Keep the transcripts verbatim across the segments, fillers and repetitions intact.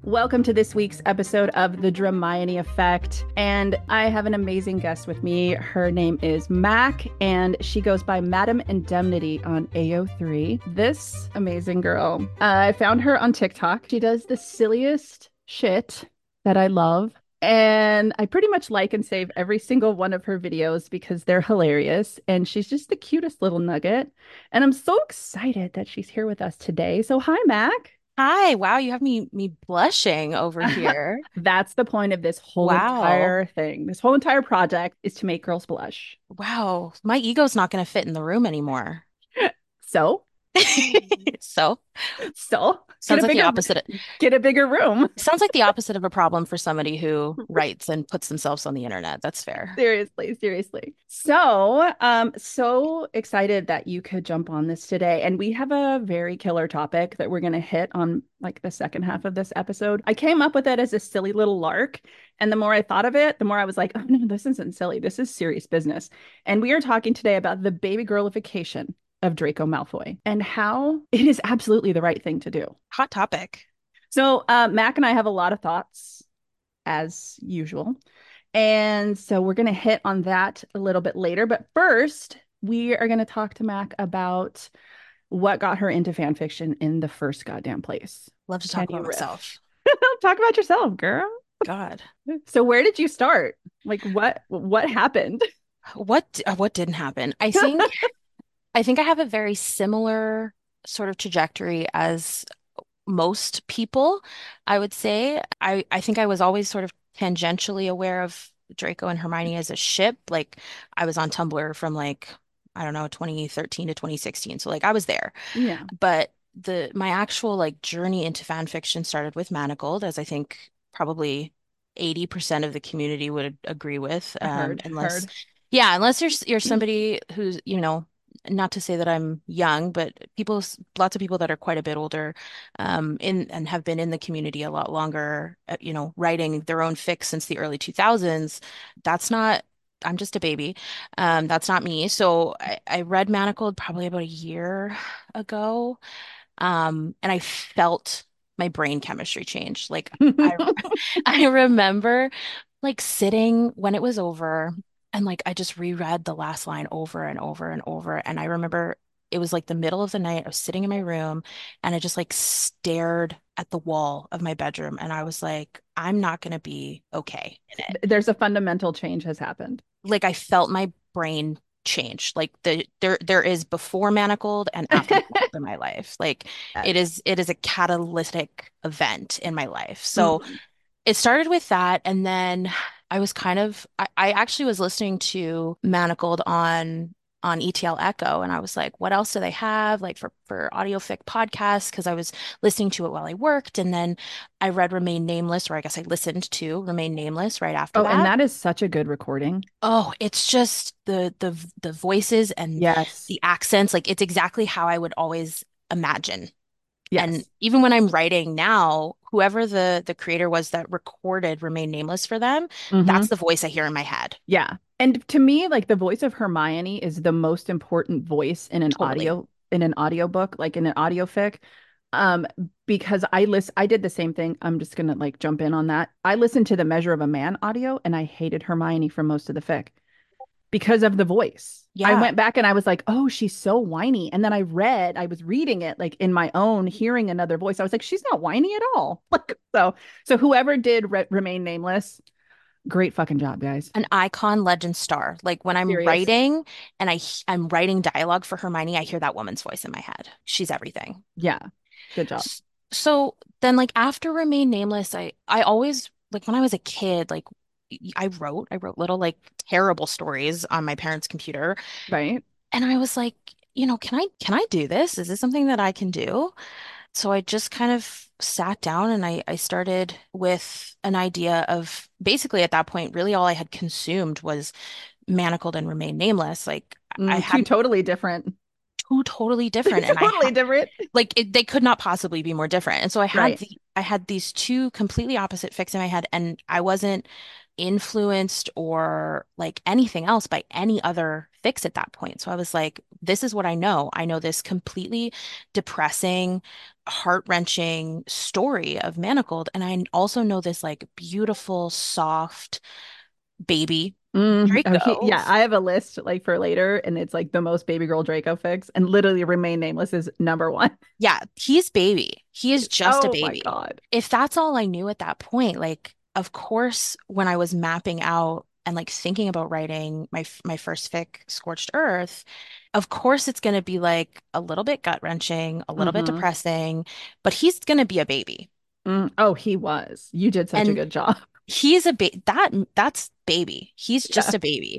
Welcome to this week's episode of The Dramione Effect. And I have an amazing guest with me. Her name is Mac, and she goes by Madam Indemnity on A O three. This amazing girl, uh, I found her on TikTok. She does the silliest shit that I love. And I pretty much like and save every single one of her videos because they're hilarious. And she's just the cutest little nugget. And I'm so excited that she's here with us today. So, hi, Mac. Hi, wow, you have me me blushing over here. That's the point of this whole Wow. entire thing. This whole entire project is to make girls blush. Wow. My ego's not going to fit in the room anymore. So, So, so get sounds a like the bigger opposite. get a bigger room. Sounds like the opposite of a problem for somebody who writes and puts themselves on the internet. That's fair. Seriously, seriously. So, um, so excited that you could jump on this today. And we have a very killer topic that we're going to hit on like the second half of this episode. I came up with it as a silly little lark. And the more I thought of it, the more I was like, oh no, this isn't silly. This is serious business. And we are talking today about the baby girlification of Draco Malfoy and how it is absolutely the right thing to do. Hot topic. So, uh, Mac and I have a lot of thoughts as usual. And so we're going to hit on that a little bit later. But first, we are going to talk to Mac about what got her into fan fiction in the first goddamn place. Love to Can talk you about riff? myself. Talk about yourself, girl. God. So where did you start? Like what what happened? What uh, what didn't happen? I think I think I have a very similar sort of trajectory as most people, I would say. I, I think I was always sort of tangentially aware of Draco and Hermione as a ship. Like I was on Tumblr from like, I don't know, twenty thirteen to twenty sixteen. So like I was there. Yeah, But the my actual like journey into fan fiction started with Manacled, as I think probably eighty percent of the community would agree with. Um, heard, unless heard. yeah, unless you're you're somebody who's, you know, not to say that I'm young, but people, lots of people that are quite a bit older, um, in and have been in the community a lot longer, uh, you know, writing their own fic since the early two thousands. That's not, I'm just a baby. Um, that's not me. So I, I read Manacled probably about a year ago, um, and I felt my brain chemistry change. Like I, I remember like sitting when it was over and like I just reread the last line over and over and over. And I remember it was like the middle of the night. I was sitting in my room and I just like stared at the wall of my bedroom and I was like, I'm not going to be okay in it. There's a fundamental change has happened. Like I felt my brain change. Like the there there is before Manacled and after Manacled in my life. Like it Yes. is it is a catalytic event in my life. So Mhm. it started with that, and then I was kind of I, I actually was listening to Manacled on on E T L Echo, and I was like, what else do they have like for for audiofic podcasts? Because I was listening to it while I worked, and then I read Remain Nameless, or I guess I listened to Remain Nameless right after Oh, and that. that is such a good recording. Oh, it's just the the the voices and Yes. the accents, like it's exactly how I would always imagine. And Yes. even when I'm writing now, whoever the the creator was that recorded Remain Nameless for them, Hmm. that's the voice I hear in my head. Yeah. And to me, like the voice of Hermione is the most important voice in an Totally. audio in an audiobook, like in an audio fic. Um, because I list I did the same thing. I'm just gonna like jump in on that. I listened to the Measure of a Man audio and I hated Hermione for most of the fic because of the voice. I Yeah. went back and I was like, oh, she's so whiny. And then I read, I was reading it like in my own, hearing another voice. I was like, she's not whiny at all. Like so, so whoever did re Remain Nameless, great fucking job, guys. An icon, legend star. Like when I'm Serious. writing and I I'm writing dialogue for Hermione, I hear that woman's voice in my head. She's everything. Yeah. Good job. S- So then like after Remain Nameless, I I always like when I was a kid, like I wrote, I wrote little like terrible stories on my parents' computer. Right. And I was like, you know, can I can I do this? Is this something that I can do? So I just kind of sat down and I I started with an idea of basically at that point, really all I had consumed was Manacled and Remain Nameless. Like I Mm, two had totally different, two totally different and I totally had different. like it, they could not possibly be more different. And so I had Right. the I had these two completely opposite fics in my head and I wasn't influenced or like anything else by any other fix at that point. So I was like, this is what I know. I know this completely depressing, heart-wrenching story of Manacled. And I also know this like beautiful, soft baby Mm, oh, he, Draco. yeah, I have a list like for later, and it's like the most baby girl Draco fix, and literally Remain Nameless is number one. Yeah, he's baby. He is just a Oh my baby. God. If that's all I knew at that point, like, of course, when I was mapping out and like thinking about writing my my first fic, Scorched Earth, of course it's going to be like a little bit gut-wrenching, a little bit Hmm. depressing, but he's going to be a baby. Mm. Oh, he was. You did such a And good job. he's a ba that that's baby. He's just Yeah. a baby.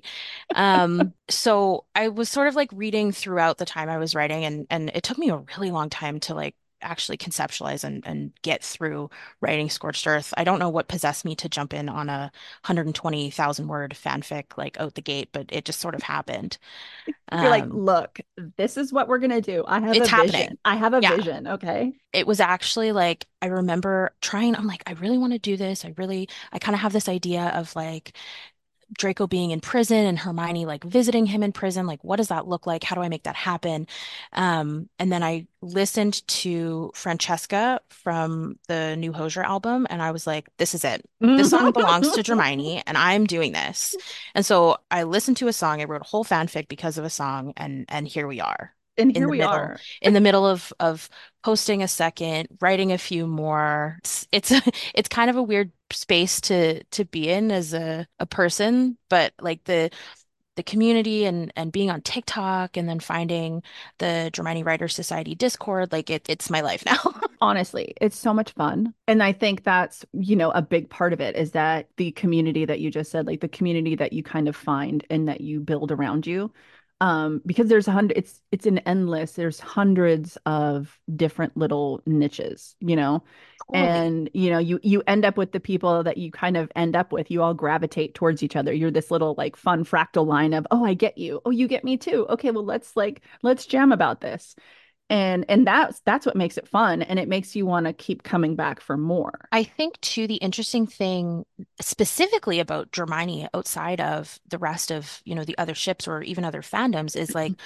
Um, so I was sort of like reading throughout the time I was writing, and and it took me a really long time to like actually conceptualize and and get through writing Scorched Earth. I don't know what possessed me to jump in on a one hundred twenty thousand word fanfic like out the gate, but it just sort of happened. You're like, Um, look, this is what we're gonna do. I have a it's vision. happening. I have a Yeah. vision. Okay. It was actually like I remember trying, I'm like, I really want to do this. I really, I kind of have this idea of like Draco being in prison and Hermione like visiting him in prison. Like, what does that look like? How do I make that happen? Um, and then I listened to Francesca from the new Hozier album, and I was like, this is it. This song belongs to Hermione, and I'm doing this. And so I listened to a song. I wrote a whole fanfic because of a song, and and here we are And in here the we middle, are. in the middle of of posting a second, writing a few more. It's it's, it's kind of a weird space to to be in as a a person, but like the the community and and being on TikTok and then finding the Dramani Writers Society Discord, like it it's my life now. Honestly, it's so much fun. And I think that's, you know, a big part of it is that the community that you just said, like the community that you kind of find and that you build around you. Um, because there's a hundred, it's it's an endless, there's hundreds of different little niches, you know. Totally. And you know, you you end up with the people that you kind of end up with. You all gravitate towards each other. You're this little like fun fractal line of, oh, I get you. Oh, you get me too. Okay, well, let's like let's jam about this and and that's that's what makes it fun and it makes you want to keep coming back for more. I think too, the interesting thing specifically about Hermione outside of the rest of, you know, the other ships or even other fandoms is like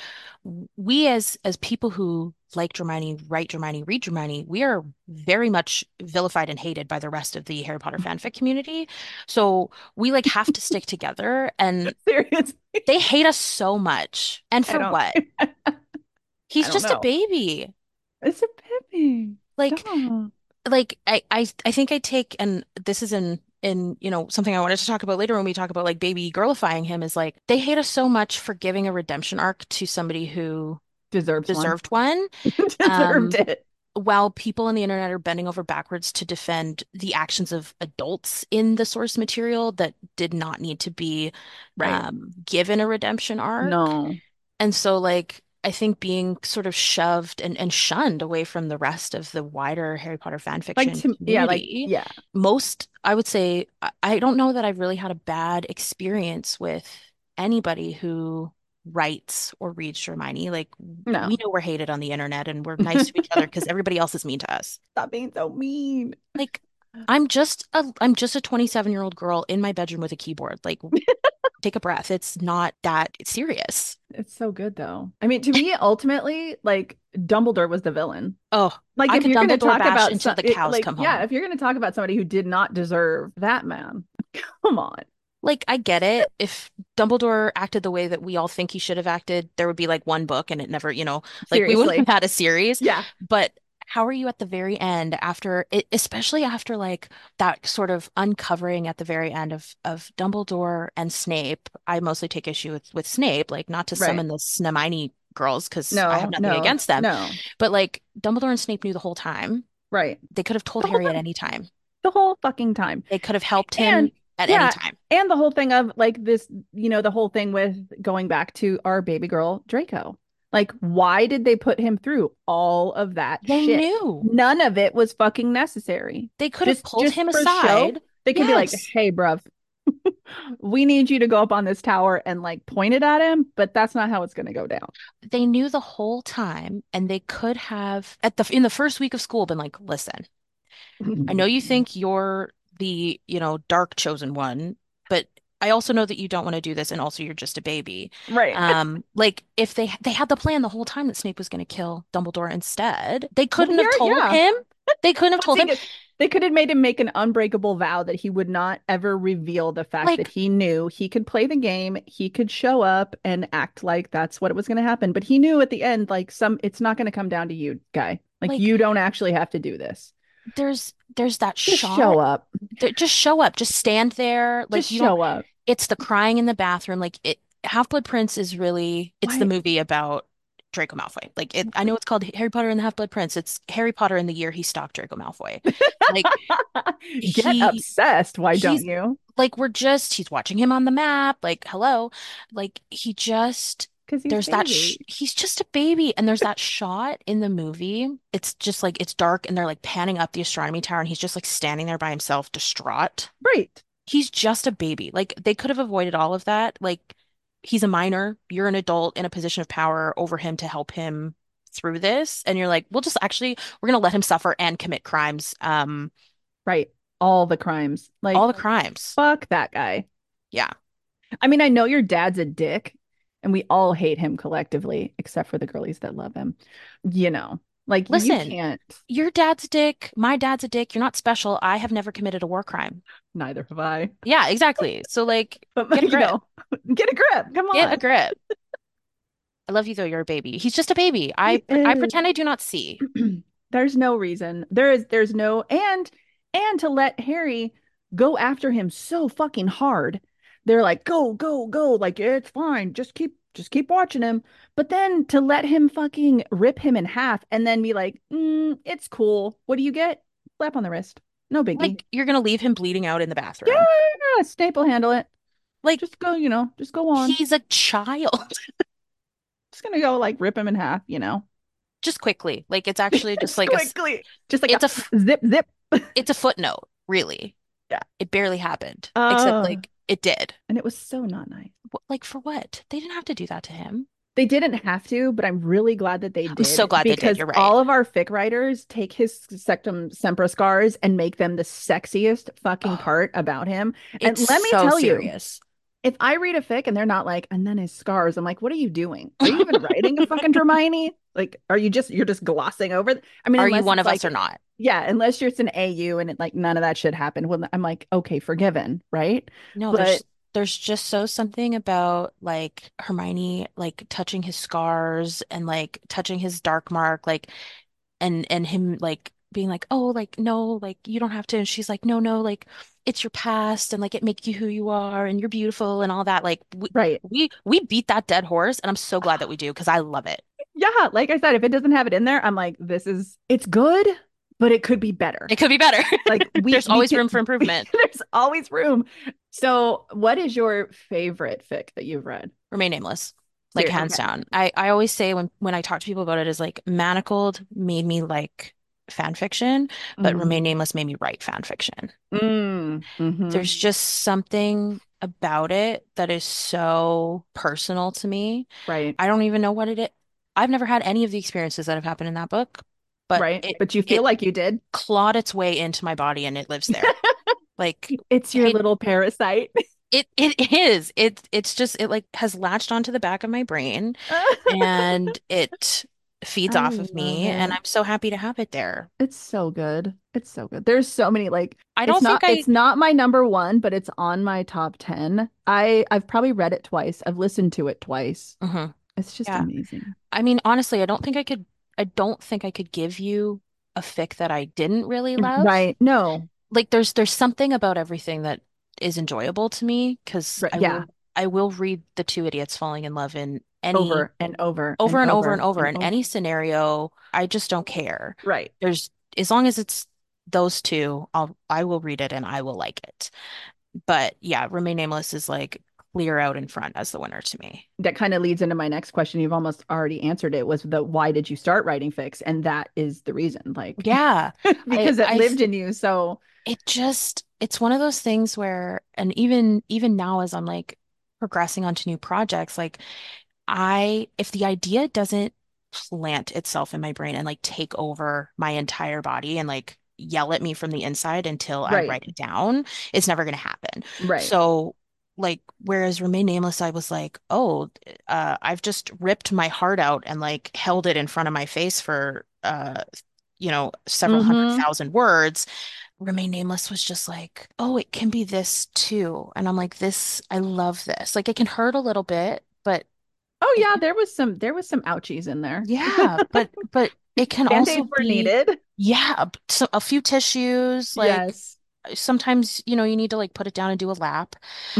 we as as people who like Hermione, write Hermione, read Hermione, we are very much vilified and hated by the rest of the Harry Potter fanfic community. So we like have to stick together, and Seriously. they hate us so much. And I for don't what? I He's don't just a know. baby. It's a Pippi. Like Stop. like I I I think I take, and this is in in you know something I wanted to talk about later when we talk about like baby girlifying him, is like they hate us so much for giving a redemption arc to somebody who Deserves one. deserved one. Deserved Um, it. while people on the internet are bending over backwards to defend the actions of adults in the source material that did not need to be Right. um, given a redemption arc. No. And so, like, I think being sort of shoved and, and shunned away from the rest of the wider Harry Potter fan Like fiction to yeah, like community, yeah. most, I would say, I, I don't know that I've really had a bad experience with anybody who writes or reads Hermione. Like, No. we know we're hated on the internet and we're nice to each other because everybody else is mean to us. Stop being so mean. Like, I'm just a I'm just a twenty-seven year old girl in my bedroom with a keyboard. Like, take a breath. It's not that serious. It's so good though. I mean, to me, ultimately, like Dumbledore was the villain. Oh, Like I if could you're going to Dumbledore talk bash about until some, the it, cows like come yeah, home. if you're going to talk about somebody who did not deserve that man, come on. Like, I get it. If Dumbledore acted the way that we all think he should have acted, there would be like one book and it never, you know, like we wouldn't have Seriously. had a series. Yeah. But how are you at the very end after it, especially after like that sort of uncovering at the very end of of Dumbledore and Snape? I mostly take issue with with Snape, like not to Right. summon the Snamini girls because I have No, nothing no, against them, no. but like Dumbledore and Snape knew the whole time. Right. They could have told The whole Harry at time. any time. The whole fucking time. They could have helped And him at any yeah, time. and the whole thing of like this, you know, the whole thing with going back to our baby girl Draco. Like, why did they put him through all of that They shit? knew. None of it was fucking necessary. They could have Just pulled just him for show, aside. they could be like, Yes. "Hey, bruv, we need you to go up on this tower and like point it at him, but that's not how it's going to go down." They knew the whole time, and they could have at the in the first week of school been like, "Listen, I know you think you're the, you know, dark chosen one, but I also know that you don't want to do this, and also you're just a baby. Right. Um, like if they they had the plan the whole time that Snape was going to kill Dumbledore instead, they Well, couldn't have here, told yeah. him. They couldn't have What's told he him. do? They could have made him make an unbreakable vow that he would not ever reveal the fact that Like, he knew he could play the game, he could show up and act like that's what it was going to happen. But he knew at the end, like some, it's not going to come down to you, guy. Like like you don't actually have to do this. there's there's that Just shot. show up. There, just show up. Just stand there. Just Like you don't. show up. It's the crying in the bathroom. Like it. Half-Blood Prince is really. It's the Why? movie about Draco Malfoy. Like it. I know it's called Harry Potter and the Half-Blood Prince. It's Harry Potter in the year he stalked Draco Malfoy. Like Get he obsessed. Why don't he's you? like we're just he's watching him on the map like hello like he just Because he's there's that sh baby. he's just a baby and there's that shot in the movie it's just like it's dark and they're like panning up the astronomy tower and he's just like standing there by himself distraught. Right. He's just a baby. Like they could have avoided all of that. Like he's a minor, you're an adult in a position of power over him to help him through this and you're like we'll just actually we're gonna let him suffer and commit crimes, um Right. All the crimes. all Like, the crimes. fuck that guy. Yeah. I mean, I know your dad's a dick and we all hate him collectively, except for the girlies that love him. You know, like you Listen, can't, your dad's a dick. My dad's a dick. You're not special. I have never committed a war crime. neither have I. Yeah, exactly. So, like, But, get a you grip. know, get a grip. Come Get a on. grip. I love you though. You're a baby. He's just a baby. I He I is. pretend I do not see. There's no reason. There is, there's no, and, and to let Harry go after him so fucking hard. They're like, go, go, go. Like, it's fine. Just keep, just keep watching him. But then to let him fucking rip him in half and then be like, mm, it's cool. What do you get? Slap on the wrist. No biggie. Like, you're gonna leave him bleeding out in the bathroom. Yeah, Snape will handle it. Like, Just go, you know, just go on. he's a child. Just gonna go like rip him in half, you know. Just quickly. Like, it's actually just Just like a s- quickly. Just like a it's a f- zip, zip. it's a footnote, really. Yeah. It barely happened, except Uh, like it did. and it was so not nice. Wh- Like, for what? They didn't have to do that to him. They didn't have to, but I'm really glad that they I'm so did glad they did. because You're right. all of our fic writers take his Sectum Sempra scars and make them the sexiest fucking part about him. And It's let me so tell you, serious. if I read a fic and they're not like, and then his scars, I'm like, what are you doing? Are you even writing a fucking Hermione? Like, are you just, you're just glossing over? th- I mean, Are you unless one it's of us like, or not? yeah, unless you're it's an A U and it, like none of that shit happened. Well, I'm like, okay, forgiven, right? No, But there's there's just so something about like Hermione like touching his scars and like touching his dark mark like and and him like being like, "Oh, like no, like you don't have to." And she's like, "No, no, like it's your past and like it makes you who you are and you're beautiful and all that." Like we right. we we beat that dead horse and I'm so glad that we do because I love it. Yeah, like I said, if it doesn't have it in there, I'm like, this is it's good, but it could be better. It could be better. Like we There's we always can room for improvement. there's always room. So, what is your favorite fic that you've read? Remain nameless. Like Ser- hands okay. down. I, I always say when, when I talk to people about it is like Manacled made me like fan fiction, but Mm, Remain Nameless made me write fan fiction. mm, hmm. There's just something about it that is so personal to me. Right, I don't even know what it is. I've never had any of the experiences that have happened in that book, but right. it But you feel it like you did. clawed its way into my body and it lives there. Like It's your it little parasite. it it is. It it's just it like has latched onto the back of my brain and it feeds I off of love me and it. I'm so happy to have it there. It's so good. It's so good. There's so many like I it's don't not think I it's not my number one, but it's on my top ten. I I've probably read it twice. I've listened to it twice. Mhm. It's just Yeah. amazing. I mean, honestly, I don't think I could I don't think I could give you a fic that I didn't really love. Right. No. Like there's there's something about everything that is enjoyable to me because Right. I Yeah. will I will read The Two Idiots Falling in Love in any Over and over and over and over and over over and in over. any scenario. I just don't care. Right. There's as long as it's those two, I'll I will read it and I will like it. But yeah, Remain Nameless is like clear out in front as the winner to me. That kind of leads into my next question. You've almost already answered it was the why did you start writing fics? And that is the reason, like Yeah. I because it I lived in you. So it just it's one of those things where and even even now as I'm like progressing onto new projects, like I if the idea doesn't plant itself in my brain and like take over my entire body and like yell at me from the inside until I right, write it down, it's never going to happen. right. So like whereas Remain Nameless, I was like, oh, uh, I've just ripped my heart out and like held it in front of my face for uh, you know, several hundred Mm-hmm. thousand words. Remain Nameless was just like, oh, it can be this too. And I'm like, this, I love this. Like it can hurt a little bit, but Oh it yeah, can, there was some there was some ouchies in there. yeah, but but it can also Band-aids were be, needed. yeah, so a few tissues, like Yes. sometimes, you know, you need to like put it down and do a lap.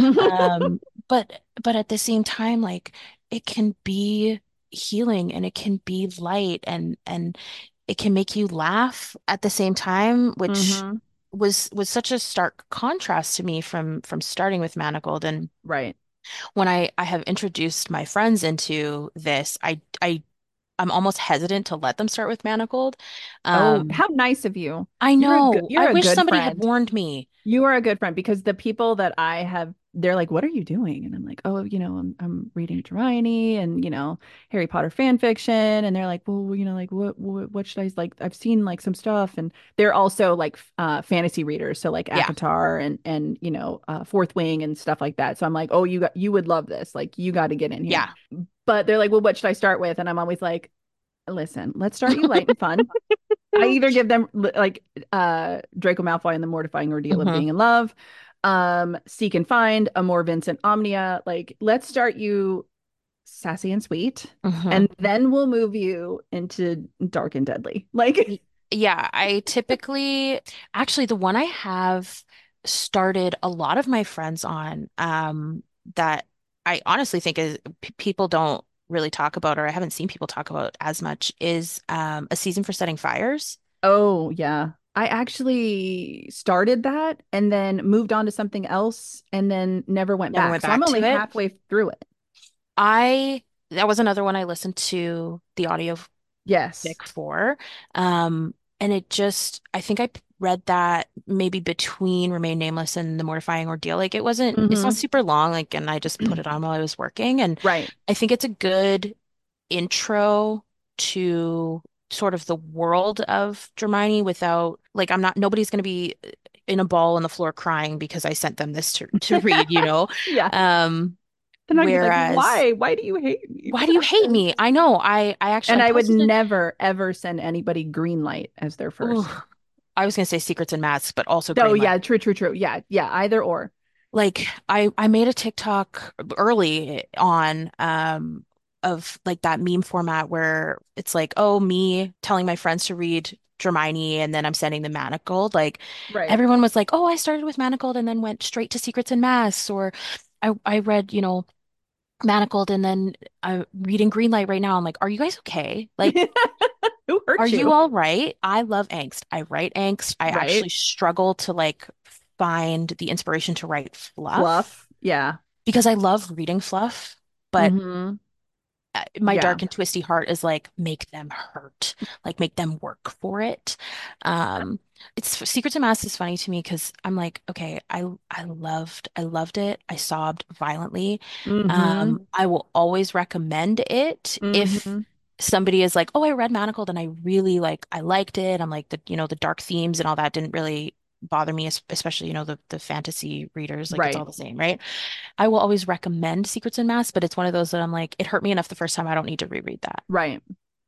Um, but but at the same time, like it can be healing and it can be light and and it can make you laugh at the same time, which hmm was was such a stark contrast to me from from starting with Manacled. And Right. when I I have introduced my friends into this, I I I'm almost hesitant to let them start with Manacled. Oh, Um, how nice of you. I You're a good know. I you're a wish good somebody had friend. warned me. You are a good friend because the people that I have, they're like, "What are you doing?" And I'm like, "Oh, you know, I'm I'm reading Hermione and you know Harry Potter fan fiction." And they're like, "Well, you know, like what what, what should I like? I've seen like some stuff." And they're also like uh, fantasy readers, so like Yeah. ACOTAR and and you know uh, Fourth Wing and stuff like that. So I'm like, "Oh, you got you would love this. Like you got to get in here." Yeah. But they're like, "Well, what should I start with?" And I'm always like, "Listen, let's start you light and fun." I either give them like uh Draco Malfoy and the Mortifying Ordeal of hmm Being in Love, um, Seek and Find, Amor Vincent Omnia. Like, let's start you sassy and sweet, hmm and then we'll move you into Dark and Deadly. Like, Y- Yeah, I typically actually the one I have started a lot of my friends on um that I honestly think is p people don't really talk about or I haven't seen people talk about as much is um A Season for Setting Fires. oh yeah. I actually started that and then moved on to something else and then never went Never back. went So I'm back only to it. halfway through it. I That was another one I listened to the audio Yes. Vic for. Um, and it just, I think I p- read that maybe between Remain Nameless and The Mortifying Ordeal. Like it wasn't, it's not hmm super long, like, and I just put it on while I was working. And Right. I think it's a good intro to sort of the world of Hermione without, like, I'm not, nobody's going to be in a ball on the floor crying because I sent them this to, to read, you know? Yeah. Um, Then I'd be like, whereas, why? Why do you hate me? why What do you is hate this? me? I know, I, I actually, And I I would posted it. never, ever send anybody green light as their Ooh, first. I was gonna say Secrets and Masks, but also Oh, Greenlight. yeah, true, true, true. Yeah, yeah, either or. Like I I made a TikTok early on um of like that meme format where it's like, oh, me telling my friends to read Hermione and then I'm sending them Manacled. Like Right. everyone was like, oh, I started with Manacled and then went straight to Secrets and Masks, or I I read, you know, Manacled and then I'm reading Greenlight right now. I'm like, are you guys okay? Like Who are hurt you you? all right? I love angst. I write angst. I actually Right. struggle to like find the inspiration to write fluff Fluff. Yeah. because I love reading fluff, but hmm uh, my Yeah. dark and twisty heart is like make them hurt, like make them work for it. Um, it's Secrets and Masks is funny to me because I'm like, okay, I I loved I loved it. I sobbed violently. hmm Um, I will always recommend it if hmm somebody is like, oh, I read Manacled and I really like I liked it. I'm like the you know the dark themes and all that didn't really bother me, es- especially you know the the fantasy readers, like it's all Right. the same, right? I will always recommend Secrets and Masks, but it's one of those that I'm like, it hurt me enough the first time. I don't need to reread that. Right.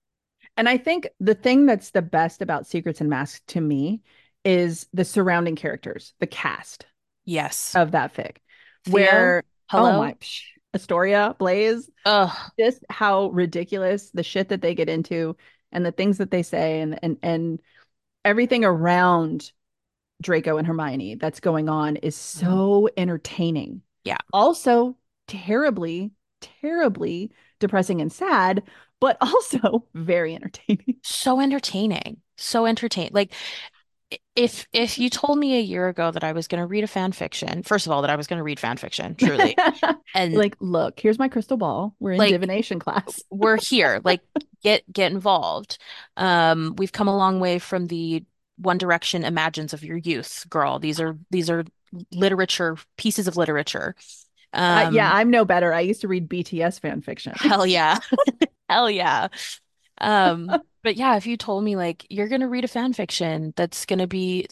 And I think the thing that's the best about Secrets and Masks to me is the surrounding characters, the cast Yes. of that fic, Theo, where, oh hello. my, psh, Astoria, Blaze, Ugh. just how ridiculous the shit that they get into and the things that they say and and and everything around Draco and Hermione that's going on is Mhm. so entertaining. Yeah. Also terribly, terribly depressing and sad, but also very entertaining. So entertaining. So entertaining. Like i- if if you told me a year ago that I was going to read a fan fiction, first of all, that I was going to read fan fiction, truly. And Like, look, here's my crystal ball. We're in like divination class. we're here. Like get get involved. Um, we've come a long way from the One Direction imagines of your youth, girl. These are these are literature, pieces of literature. Uh, yeah, Um, I'm no better. I used to read B T S fan fiction. hell yeah. Hell yeah. Um, but yeah, if you told me like you're gonna read a fan fiction that's gonna be like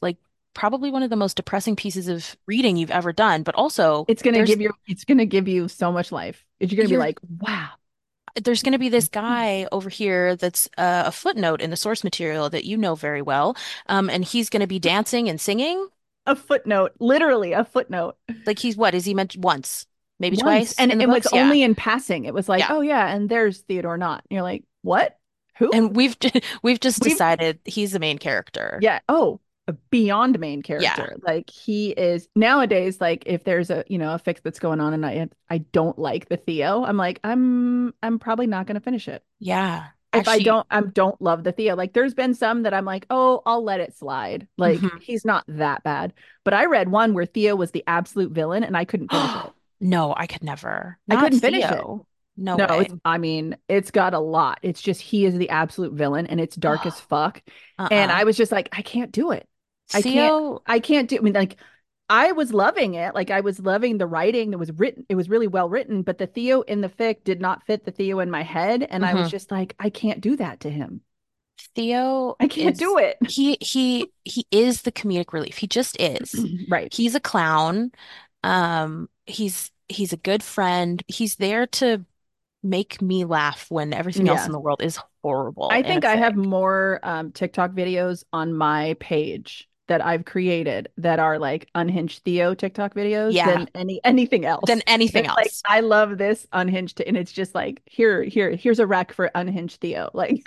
probably one of the most depressing pieces of reading you've ever done, but also It's gonna there's give you it's gonna give you so much life. You're gonna be you're like, wow. there's going to be this guy over here that's uh, a footnote in the source material that you know very well. Um, and he's going to be dancing and singing. A footnote, literally a footnote. Like he's what? Is he mentioned once, maybe Once. twice And in the it was books? Yeah. only in passing. It was like, Yeah. oh yeah, and there's Theodore Knott. You're like, what? Who? And we've we've just We've decided he's the main character. yeah, oh, a beyond main Yeah. character. Like he is nowadays, like if there's a, you know, a fix that's going on and I I don't like the Theo, I'm like, I'm I'm probably not gonna finish it. Yeah. If I Actually, don't, I don't love the Theo. Like there's been some that I'm like, oh, I'll let it slide. Like mhm. he's not that bad. But I read one where Theo was the absolute villain and I couldn't finish it. No, I could never. I Not couldn't finish it. Theo. No No, way. it's, I mean, it's got a lot. It's just he is the absolute villain and it's dark as fuck. And Uh-uh. I was just like, I can't do it. I can't, Theo, I can't do, I mean, like, I was loving it. Like, I was loving the writing that was written. It was really well written, but the Theo in the fic did not fit the Theo in my head. And I was mhm. just like, I can't do that to him. Theo I can't is do it. he he he is the comedic relief. He just is. Right. He's a clown. Um, he's he's a good friend. He's there to make me laugh when everything else Yeah. in the world is horrible I in a think I fic. have more um, TikTok videos on my page that I've created that are like unhinged Theo TikTok videos Yeah, than any anything than else. anything It's like else. I love this unhinged, and it's just like here, here, here's a rec for unhinged Theo. Like,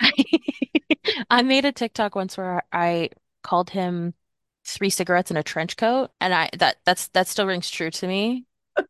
I made a TikTok once where I called him three cigarettes in a trench coat, and I that that's that still rings true to me.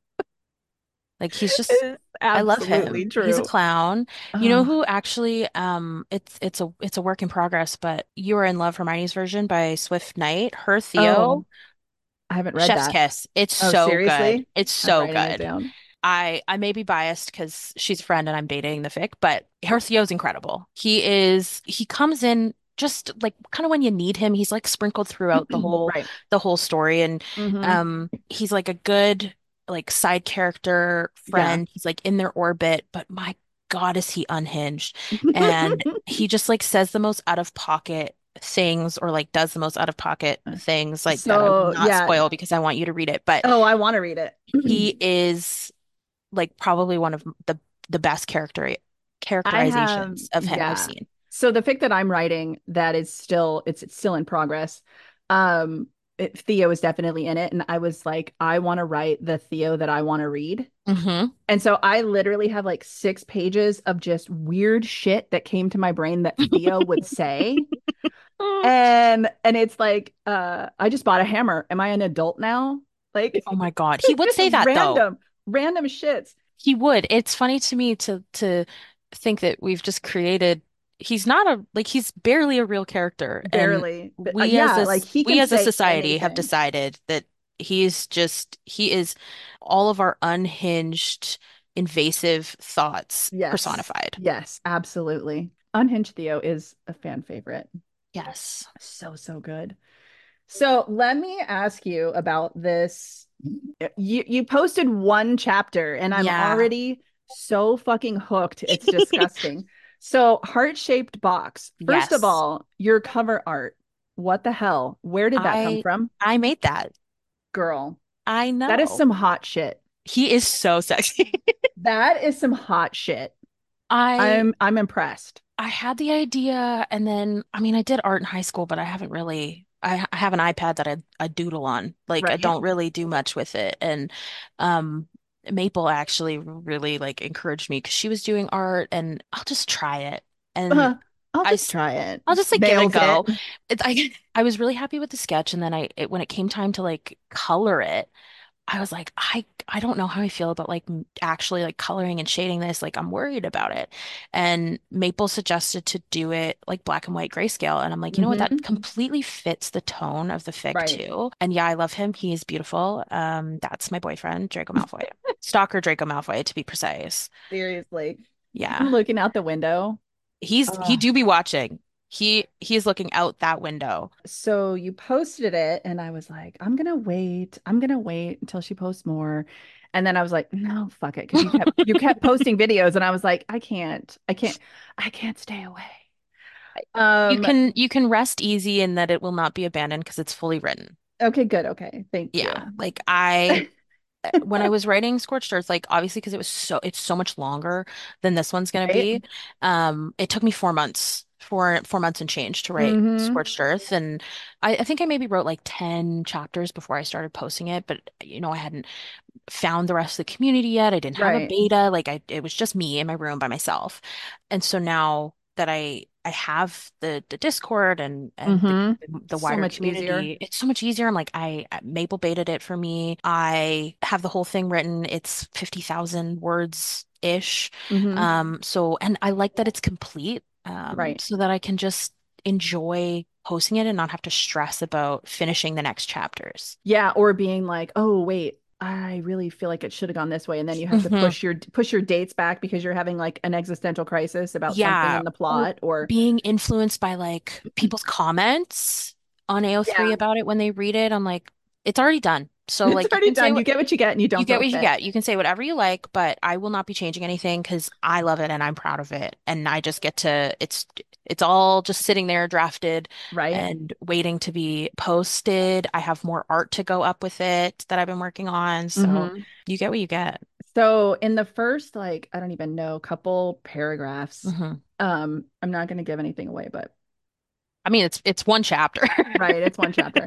Like he's just it's I love him. absolutely He's a true. clown. You know Oh, who actually um it's it's a it's a work in progress, but You Are in Love Hermione's version by Swift Knight, her oh, Theo, I haven't read Chef's that. kiss. It's Oh, so good. seriously? It's I'm so writing it good. down. I I may be biased because she's a friend and I'm dating the fic, but her Theo's incredible. He is he comes in just like kind of when you need him. He's like sprinkled throughout the whole Right. the whole story, and Hmm. um he's like a good like side character Yeah. friend. He's like in their orbit, but my God, is he unhinged? And he just like says the most out of pocket things or like does the most out of pocket things like that I will So not yeah. spoil because I want you to read it. But Oh, I want to read it. he is like probably one of the the best character I have, characterizations of him I've yeah. seen. So the fic that I'm writing that is still it's, it's still in progress. Um, it, Theo is definitely in it, and I was like, I want to write the Theo that I want to read. Hmm. And so I literally have like six pages of just weird shit that came to my brain that Theo would say. And and it's like, uh, I just bought a hammer. Am I an adult now? Like Oh my God. He it's would just say that though. random, random shits. He would. It's funny to me to to think that we've just created he's not a like he's barely a real character. And Barely. But uh, we as a yeah, like s- he we can as a say society have anything. decided that he's just he is all of our unhinged, invasive thoughts Yes. personified. Yes, absolutely. Unhinged Theo is a fan favorite. Yes. So, so good. So let me ask you about this. You you posted one chapter and I'm Yeah. already so fucking hooked. It's disgusting. So heart-shaped box. First of Yes. all, your cover art. What the hell? Where did that come I from? I made that. Girl, I that is know. some hot shit. He is so sexy. That is some hot shit. I I'm I'm impressed. I had the idea and then I mean I did art in high school, but I haven't really I, I have an iPad that I I doodle on. Like I Right. don't really do much with it. And um Maple actually really like encouraged me because she was doing art and I'll just try it. And Uh, I'll I just s- try it. I'll just like give it a Nailed it. go. It, I I was really happy with the sketch and then I it, when it came time to like color it, I was like, I I don't know how I feel about like m- actually like coloring and shading this. Like I'm worried about it. And Maple suggested to do it like black and white grayscale. And I'm like, you know what? That Hmm. completely fits the tone of the fic Right. too. And yeah, I love him. He is beautiful. Um, that's my boyfriend, Draco Malfoy. Stalker Draco Malfoy, to be precise. Seriously. I'm Yeah. looking out the window. He's he Uh, do be watching. He he is looking out that window. so you posted it, and I was like, I'm gonna wait. I'm gonna wait until she posts more. And then I was like, no, fuck it, because you kept you kept posting videos, and I was like, I can't, I can't, I can't stay away. You Um, can you can rest easy in that it will not be abandoned because it's fully written. Okay, good. Okay. Thank you. Yeah, like I when I was writing Scorched Earth, like obviously because it was so it's so much longer than this one's gonna Right? be. Um, it took me four months, four four months and change to write Mm-hmm. Scorched Earth, and I, I think I maybe wrote like ten chapters before I started posting it. But you know, I hadn't found the rest of the community yet. I didn't have a Right. beta. Like I, it was just me in my room by myself. And so now that I I have the the Discord and and the Mm-hmm. the So wider much easier. community, it's so much easier. I'm like I Maple baited it for me. I have the whole thing written. It's fifty thousand words ish. Mm-hmm. Um, so and I like that it's complete. Um, Right. so that I can just enjoy posting it and not have to stress about finishing the next chapters. Yeah, or being like, oh wait, I really feel like it should have gone this way, and then you have to Hmm. push your push your dates back because you're having like an existential crisis about something Yeah, in the or plot, or being influenced by like people's comments on A O three yeah, about it when they read it. I'm like, it's already done. So it's like you already can say done. You what get what you get, and you you don't get throw a what you fit. get. You can say whatever you like, but I will not be changing anything because I love it and I'm proud of it. And I just get to it's it's all just sitting there drafted Right? and waiting to be posted. I have more art to go up with it that I've been working on. So Mm-hmm. you get what you get. So in the first, like, I don't even know, couple paragraphs, Hmm. um, I'm not going to give anything away, but I mean, it's it's one chapter. right, it's one chapter.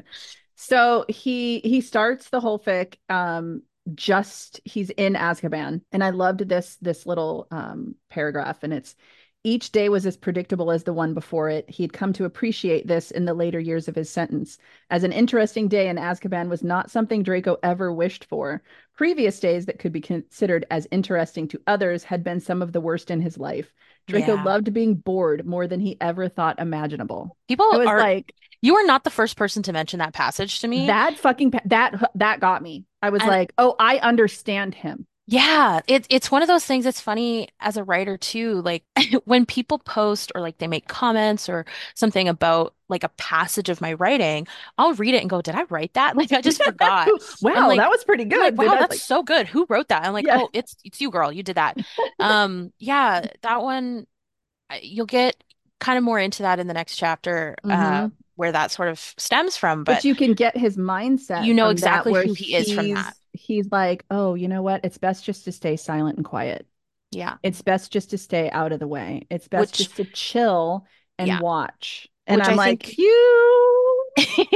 So he he starts the whole fic, um, just he's in Azkaban, and I loved this this little um paragraph, and it's each day was as predictable as the one before it. He'd come to appreciate this in the later years of his sentence. As an interesting day in Azkaban was not something Draco ever wished for. Previous days that could be considered as interesting to others had been some of the worst in his life. Draco Yeah. loved being bored more than he ever thought imaginable. I People was are, like, you are not the first person to mention that passage to me. that fucking that that got me. I was And like, "Oh, I understand him." yeah, it, it's one of those things that's funny as a writer too. Like when people post or like they make comments or something about like a passage of my writing, I'll read it and go, did I write that? Like I just forgot. I'm Wow, that like, was pretty I'm like, good. Did wow, I that's like so good. Who wrote that? I'm like, yeah. oh, it's it's you, girl. You did that. Um, yeah, that one I- you'll get kind of more into that in the next chapter, uh, Hmm. where that sort of stems from. But But you can get his you mindset know from that exactly where who he is from that. he's he's like, "Oh, you know what? It's best just to stay silent and quiet. Yeah. It's best just to stay out of the way. It's best Which, just to chill and yeah, watch." And which I'm I like, think "You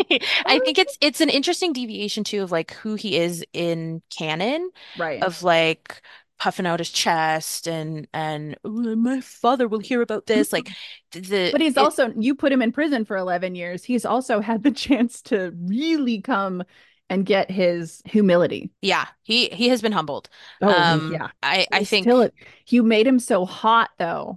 I think it's it's an interesting deviation too of like who he is in canon, right." of like puffing out his chest and and "Oh, my father will hear about this." Like the But he's it also, you put him in prison for eleven years. He's also had the chance to really come and get his humility. yeah, he he has been humbled. Oh, Um, yeah. I I He's still, think you made him so hot, though.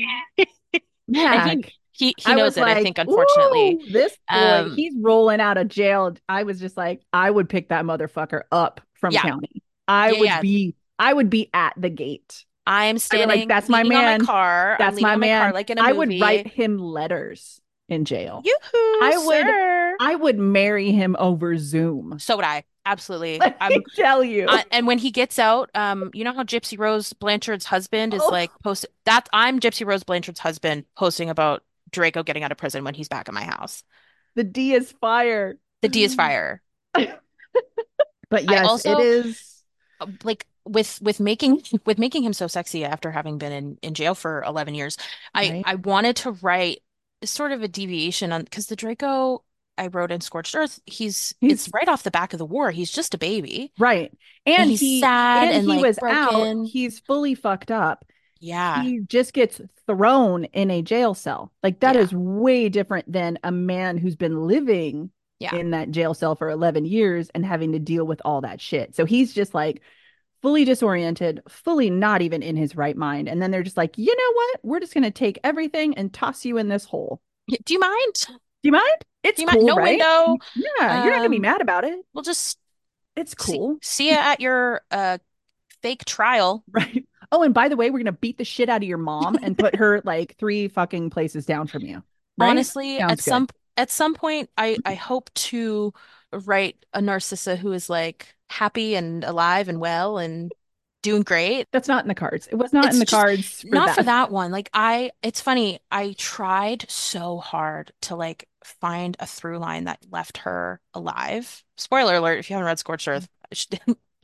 and he Mac. he he I knows was it, I like, think, unfortunately. ooh, this boy, Um, he's rolling out of jail. I was just like, I would pick that motherfucker up from yeah, county. I yeah, would yeah. be, I would be at the gate. I am I'd be like, standing, that's my leaning on my man. car. I'm That's leaning my on my car man. like in a I would write movie. him letters in jail. Yoo-hoo, I would, sir. I would marry him over Zoom. So would I. Absolutely. Let I'm me tell you. I, and when he gets out, um, you know how Gypsy Rose Blanchard's husband is Oh, like post that I'm Gypsy Rose Blanchard's husband posting about Draco getting out of prison when he's back at my house. the D is fire. The D is fire. But I yes, it also is uh, like with with making with making him so sexy after having been in in jail for eleven years. I right. I wanted to write sort of a deviation on because the Draco I wrote in Scorched Earth, he's it's He's right off the back of the war. He's just a baby right. and And he's he sad and and he like was out. broken. He's fully fucked up. Yeah. He just gets thrown in a jail cell. Like that Yeah. is way different than a man who's been living Yeah. in that jail cell for eleven years and having to deal with all that shit. So he's just like fully disoriented, fully not even in his right mind. And then they're just like, you know what? We're just going to take everything and toss you in this hole. Y- Do you mind? Do you mind? Do It's you mind? cool, No right? window. Yeah, you're not going to be Um, mad about it. we'll just It's see cool. see you at your uh fake trial. Right. Oh, and by the way, we're gonna beat the shit out of your mom and put her like three fucking places down from you. Right? Honestly, at Sounds good. some at some point, I I hope to write a Narcissa who is like happy and alive and well and doing great. That's not in the cards. It was not in It's the just cards for not for that. that one. Like I, it's funny. I tried so hard to like find a through line that left her alive. Spoiler alert, if you haven't read Scorched Earth, I should-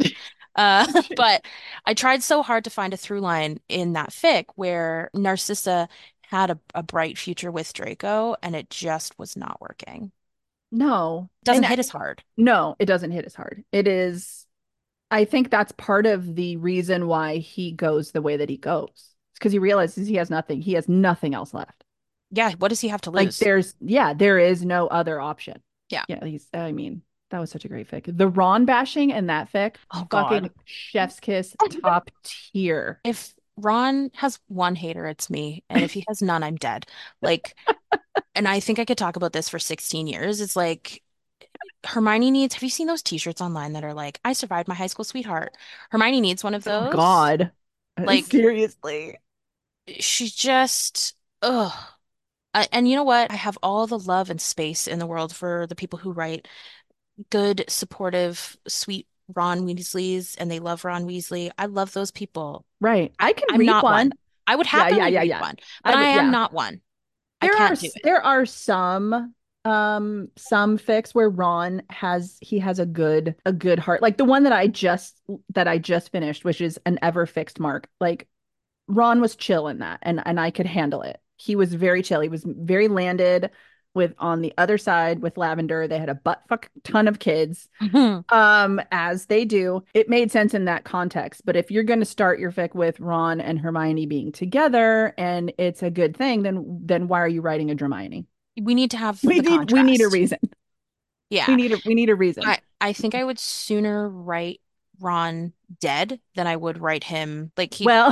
uh, but I tried so hard to find a through line in that fic where Narcissa had a, a bright future with Draco, and it just was not working. No. Doesn't And I, hit as hard. no, it doesn't hit as hard. It is, I think that's part of the reason why he goes the way that he goes. It's because he realizes he has nothing. He has nothing else left. Yeah, what does he have to Like lose? there's, yeah, there is no other option. Yeah. Yeah, he's, I mean, that was such a great fic. The Ron bashing in that fic, Oh fucking God. chef's kiss, top tier. If Ron has one hater, it's me. And if he has none, I'm dead. Like, and I think I could talk about this for sixteen years. It's like Hermione needs, have you seen those t-shirts online that are like, I survived my high school sweetheart? Hermione needs one of Oh those. God. Like, Seriously. she's just, ugh. I, and you know what? I have all the love and space in the world for the people who write good, supportive, sweet Ron Weasleys, and they love Ron Weasley. I love those people. Right. I, I can I'm read not one. one. I would Yeah, yeah, happily yeah, read yeah. one, but I I would, am yeah. not one. I There are can't do s- it. there are some um some fics where Ron has he has a good a good heart. Like the one that I just that I just finished, which is an ever fixed mark. Like Ron was chill in that and and I could handle it. He was very chill. He was very landed with on the other side with Lavender. They had a butt fuck ton of kids. Um, as they do. It made sense in that context. But if you're going to start your fic with Ron and Hermione being together and it's a good thing, then then why are you writing a Hermione? We need to have We the need we need a contrast. reason. We Yeah. need a we need a reason. I I think I would sooner write Ron dead than I would write him like he Well,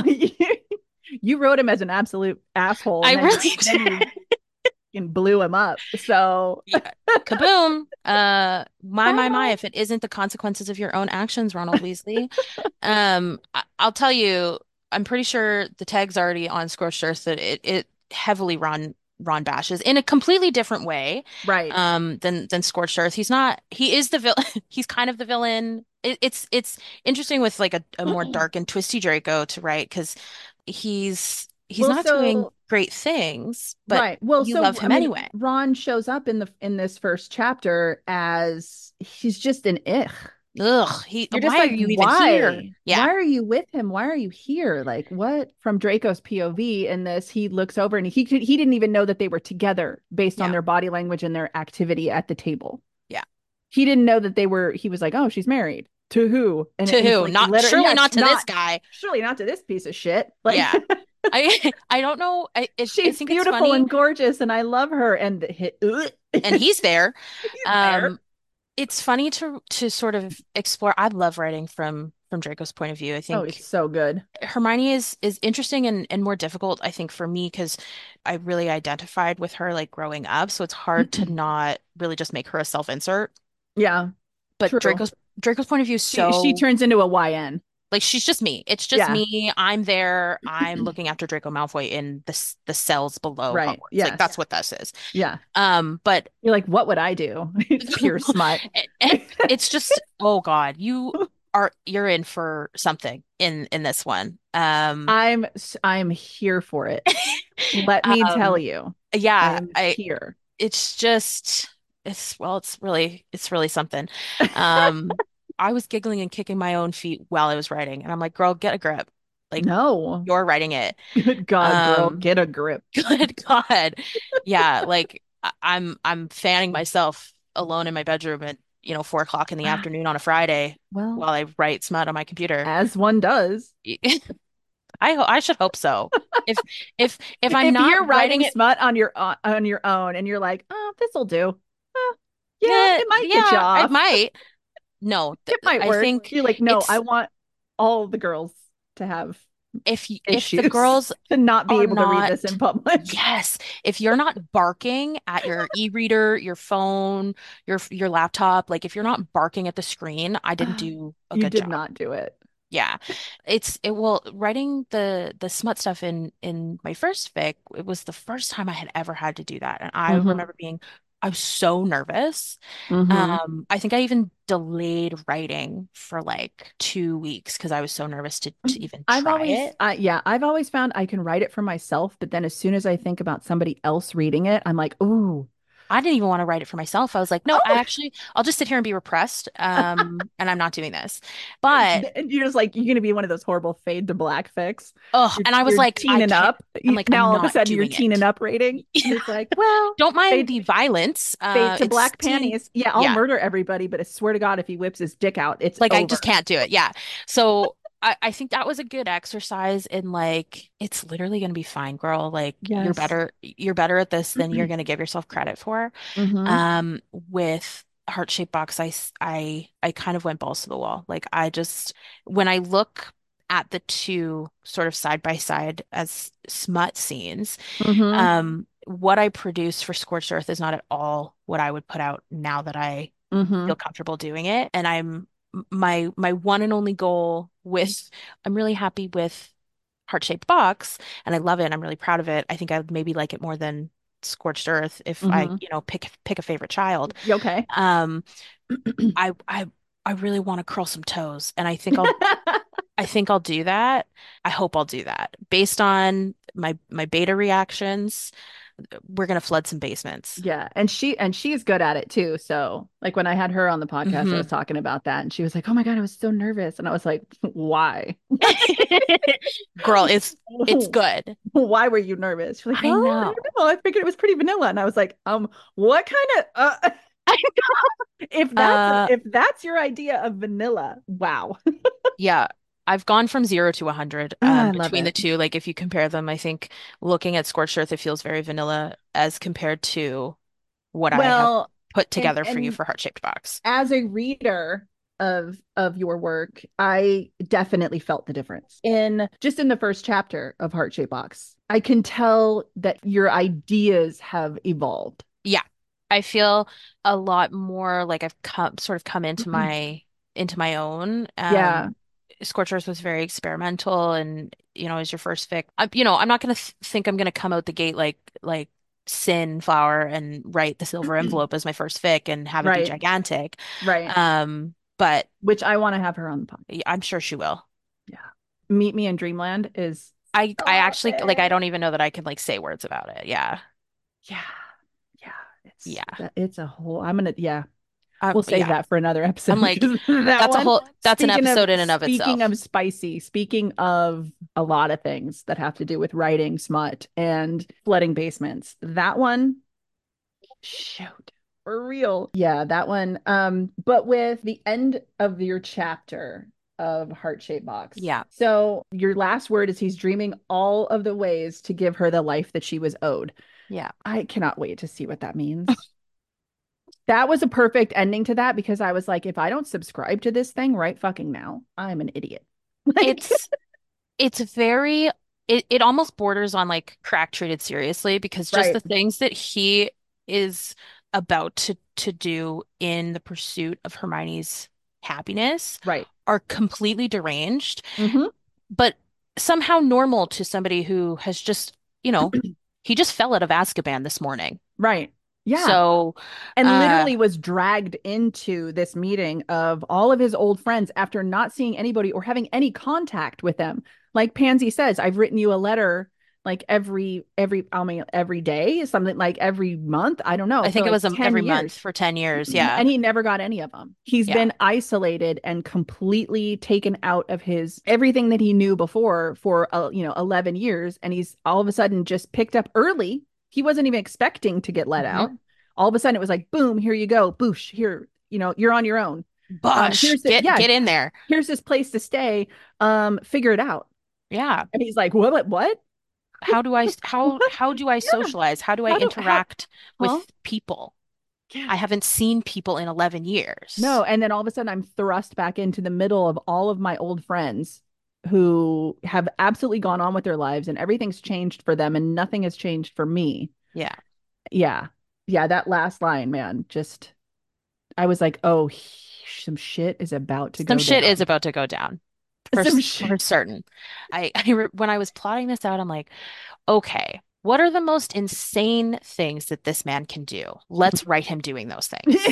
you wrote him as an absolute asshole, I and then really then did. you fucking blew him up. So Yeah. Kaboom. Uh my bye my my bye. if it isn't the consequences of your own actions, Ronald Weasley. Um I I'll tell you, I'm pretty sure the tag's already on Scorched Earth that it it heavily Ron Ron bashes in a completely different way Right. um than than Scorched Earth. He's not he is the villain he's kind of the villain. It, it's it's interesting with like a, a more dark and twisty Draco to write because he's he's Well, not doing so great things, but right. Well, you so love I him mean, anyway. Ron shows up in the in this first chapter as he's just an ich. Ugh, he You're just why are like, you even here? why? Yeah. Why are you with him? Why are you here? Like, what? From Draco's P O V in this, he looks over and he he didn't even know that they were together based on Yeah. their body language and their activity at the table. Yeah. He didn't know that they were. He was like, oh, she's married to who? And To he's who? like, Not literally, surely yeah, not to this not guy. surely not to this piece of shit. Like, Yeah. I I don't know. I it, I she's think it's beautiful funny and gorgeous, and I love her. And hit, and he's there. he's there. Um it's funny to to sort of explore. I love writing from from Draco's point of view. I Oh, it's think so good. Hermione is is interesting and and more difficult, I think, for me because I really identified with her like growing up, so it's hard to not really just make her a self-insert. Yeah, But true. Draco's Draco's point of view is She she so turns into a Y N. like she's just me. It's just Yeah. me. I'm there. I'm looking after Draco Malfoy in the s- the cells below Right. Hogwarts. Like that's Yes. what this is. Yeah. Um, but You're like, what would I do? Pure smut. it's just oh God, you are you're in for something in in this one. Um, I'm I'm here for it. Let me tell um, you, I yeah, am I here. it's just it's well, it's really it's really something. Um, I was giggling and kicking my own feet while I was writing, and I'm like, girl, get a grip. Like No. you're writing it. Good God, girl, Um, get a grip. good God. Yeah, like I- I'm I'm fanning myself alone in my bedroom at, you know, four o'clock in the afternoon on a Friday Well, while I write smut on my computer. as one does. I ho I should hope so. If if if I'm If not you're writing writing it, smut on your on, on your own and you're like, oh, this'll do. Uh, yeah, eh, it might get you yeah, I off. might. No, th It might I work. think You're like, no, I it's want all the girls to have if y- if the issues girls to not be are able to read not this in public. yes, if you're not barking at your e-reader, your phone, your your laptop, like if you're not barking at the screen, I didn't do a You good did job. not do it. Yeah. It's it well writing the the smut stuff in in my first fic, it was the first time I had ever had to do that. And I Hmm. remember being I was so nervous. Hmm. Um, I think I even delayed writing for like two weeks because I was so nervous to to even I've try always, it. uh, yeah, I've always found I can write it for myself, but then as soon as I think about somebody else reading it, I'm like, ooh, I didn't even want to write it for myself. I was like, no, I Oh, actually, I'll just sit here and be repressed. Um, and I'm not doing this. But and you're just like, you're gonna be one of those horrible fade to black fics. oh, You're and I was you're like, I teening can't. up. I'm You, like, now I'm all of a not sudden you're doing teening it. up rating. And it's like, well, Don't mind fade the violence. fade Uh, to it's black teen. panties. Yeah, I'll Yeah, murder everybody, but I swear to God, if he whips his dick out, it's like I just over. can't do it. Yeah. So I, I think that was a good exercise in like, it's literally going to be fine, girl. Like you're Yes. better, you're better at this than you're going to give yourself credit for. Mm-hmm. Um, with heart-shaped box, I, s- I, I kind of went balls to the wall. Like I just, when I look at the two sort of side by side as smut scenes, Mm-hmm. um, what I produce for Scorched Earth is not at all what I would put out now that I Mm-hmm. feel comfortable doing it. And I'm my my one and only goal with I'm really happy with Heart-Shaped Box and I love it and I'm really proud of it. I think I would maybe like it more than Scorched Earth if I, Mm-hmm. you know, pick pick a favorite child. You okay? Um, I I I really want to curl some toes and I think I'll I think I'll do that. I hope I'll do that. Based on my my beta reactions, we're gonna flood some basements. Yeah, and she and she's good at it too. So, like when I had her on the podcast, I was Hmm. talking about that, and she was like, "Oh my God, I was so nervous," and I was like, "Why? Girl, it's it's good. Why were you nervous?" She's like, I "Oh, I don't know. know. I figured it was pretty vanilla," and I was like, "Um, what kind of uh, if that's Uh, if that's your idea of vanilla, wow." yeah, I've gone from zero to a hundred Ah, um I love between the it. two. Like if you compare them, I think looking at Scorched Earth, it feels very vanilla as compared to what I have Well, put and together for you and for Heart-Shaped Box. as a reader of of your work, I definitely felt the difference in just in the first chapter of Heart Shape Box. I can tell that your ideas have evolved. Yeah. I feel a lot more like I've come sort of come into my into my own. Yeah, Um, Scorched Earth was very experimental and you know, as your first fic, I, you know, I'm not gonna th think I'm gonna come out the gate like like Sin Flower and write the Silver Envelope as my first fic and have it be right, gigantic. right. Um, but Which I want to have her on the podcast. yeah, I'm sure she will. Yeah. Meet Me in Dreamland is I I stop actually like I it. don't even know that I can like say words about it. Yeah. Yeah. Yeah. It's Yeah. it's a whole I'm gonna yeah. Um, We'll save yeah. that for another I'm episode like, because that that's a one, whole that's an speaking of episode in and of speaking itself. of spicy, speaking of a lot of things that have to do with writing, smut, and flooding basements, that one, shoot, for real. Yeah, that one. Um, but with the end of your chapter of Heart Shaped Box. Yeah. So your last word is he's dreaming all of the ways to give her the life that she was owed. Yeah. I cannot wait to see what that means. That was a perfect ending to that because I was like, if I don't subscribe to this thing right fucking now, I'm an idiot. Like, It's it's very it, it almost borders on like crack treated seriously because just right, the things that he is about to to do in the pursuit of Hermione's happiness right. are completely deranged, Hmm. but somehow normal to somebody who has just, you know, he just fell out of Azkaban this morning. Right. Yeah. So, And uh, literally was dragged into this meeting of all of his old friends after not seeing anybody or having any contact with them. Like Pansy says, I've written you a letter like every every I mean every day, something like every month, I don't know, I for think it like was um, ten every month years. for ten years. Yeah. And he never got any of them. He's Yeah. been isolated and completely taken out of his everything that he knew before for uh, you know eleven years, and he's all of a sudden just picked up early. He wasn't even expecting to get let out. Hmm. All of a sudden it was like boom, here you go, boosh, here, you know, you're on your own. Um Bush, here's the get yeah, get in there. here's this place to stay. Um figure it out. Yeah. And he's like, what what? How do I how What? how do I Yeah. socialize? How do I How do how interact huh? with people? Yeah. I haven't seen people in eleven No, years. and then all of a sudden I'm thrust back into the middle of all of my old friends who have absolutely gone on with their lives and everything's changed for them and nothing has changed for me. Yeah. Yeah. Yeah, that last line, man, just I was like, "Oh, he- some shit is about to Some go shit is down." about to go down for Some s- shit. for certain. I, I re- when I was plotting this out, I'm like, okay, what are the most insane things that this man can do? Let's write him doing those things.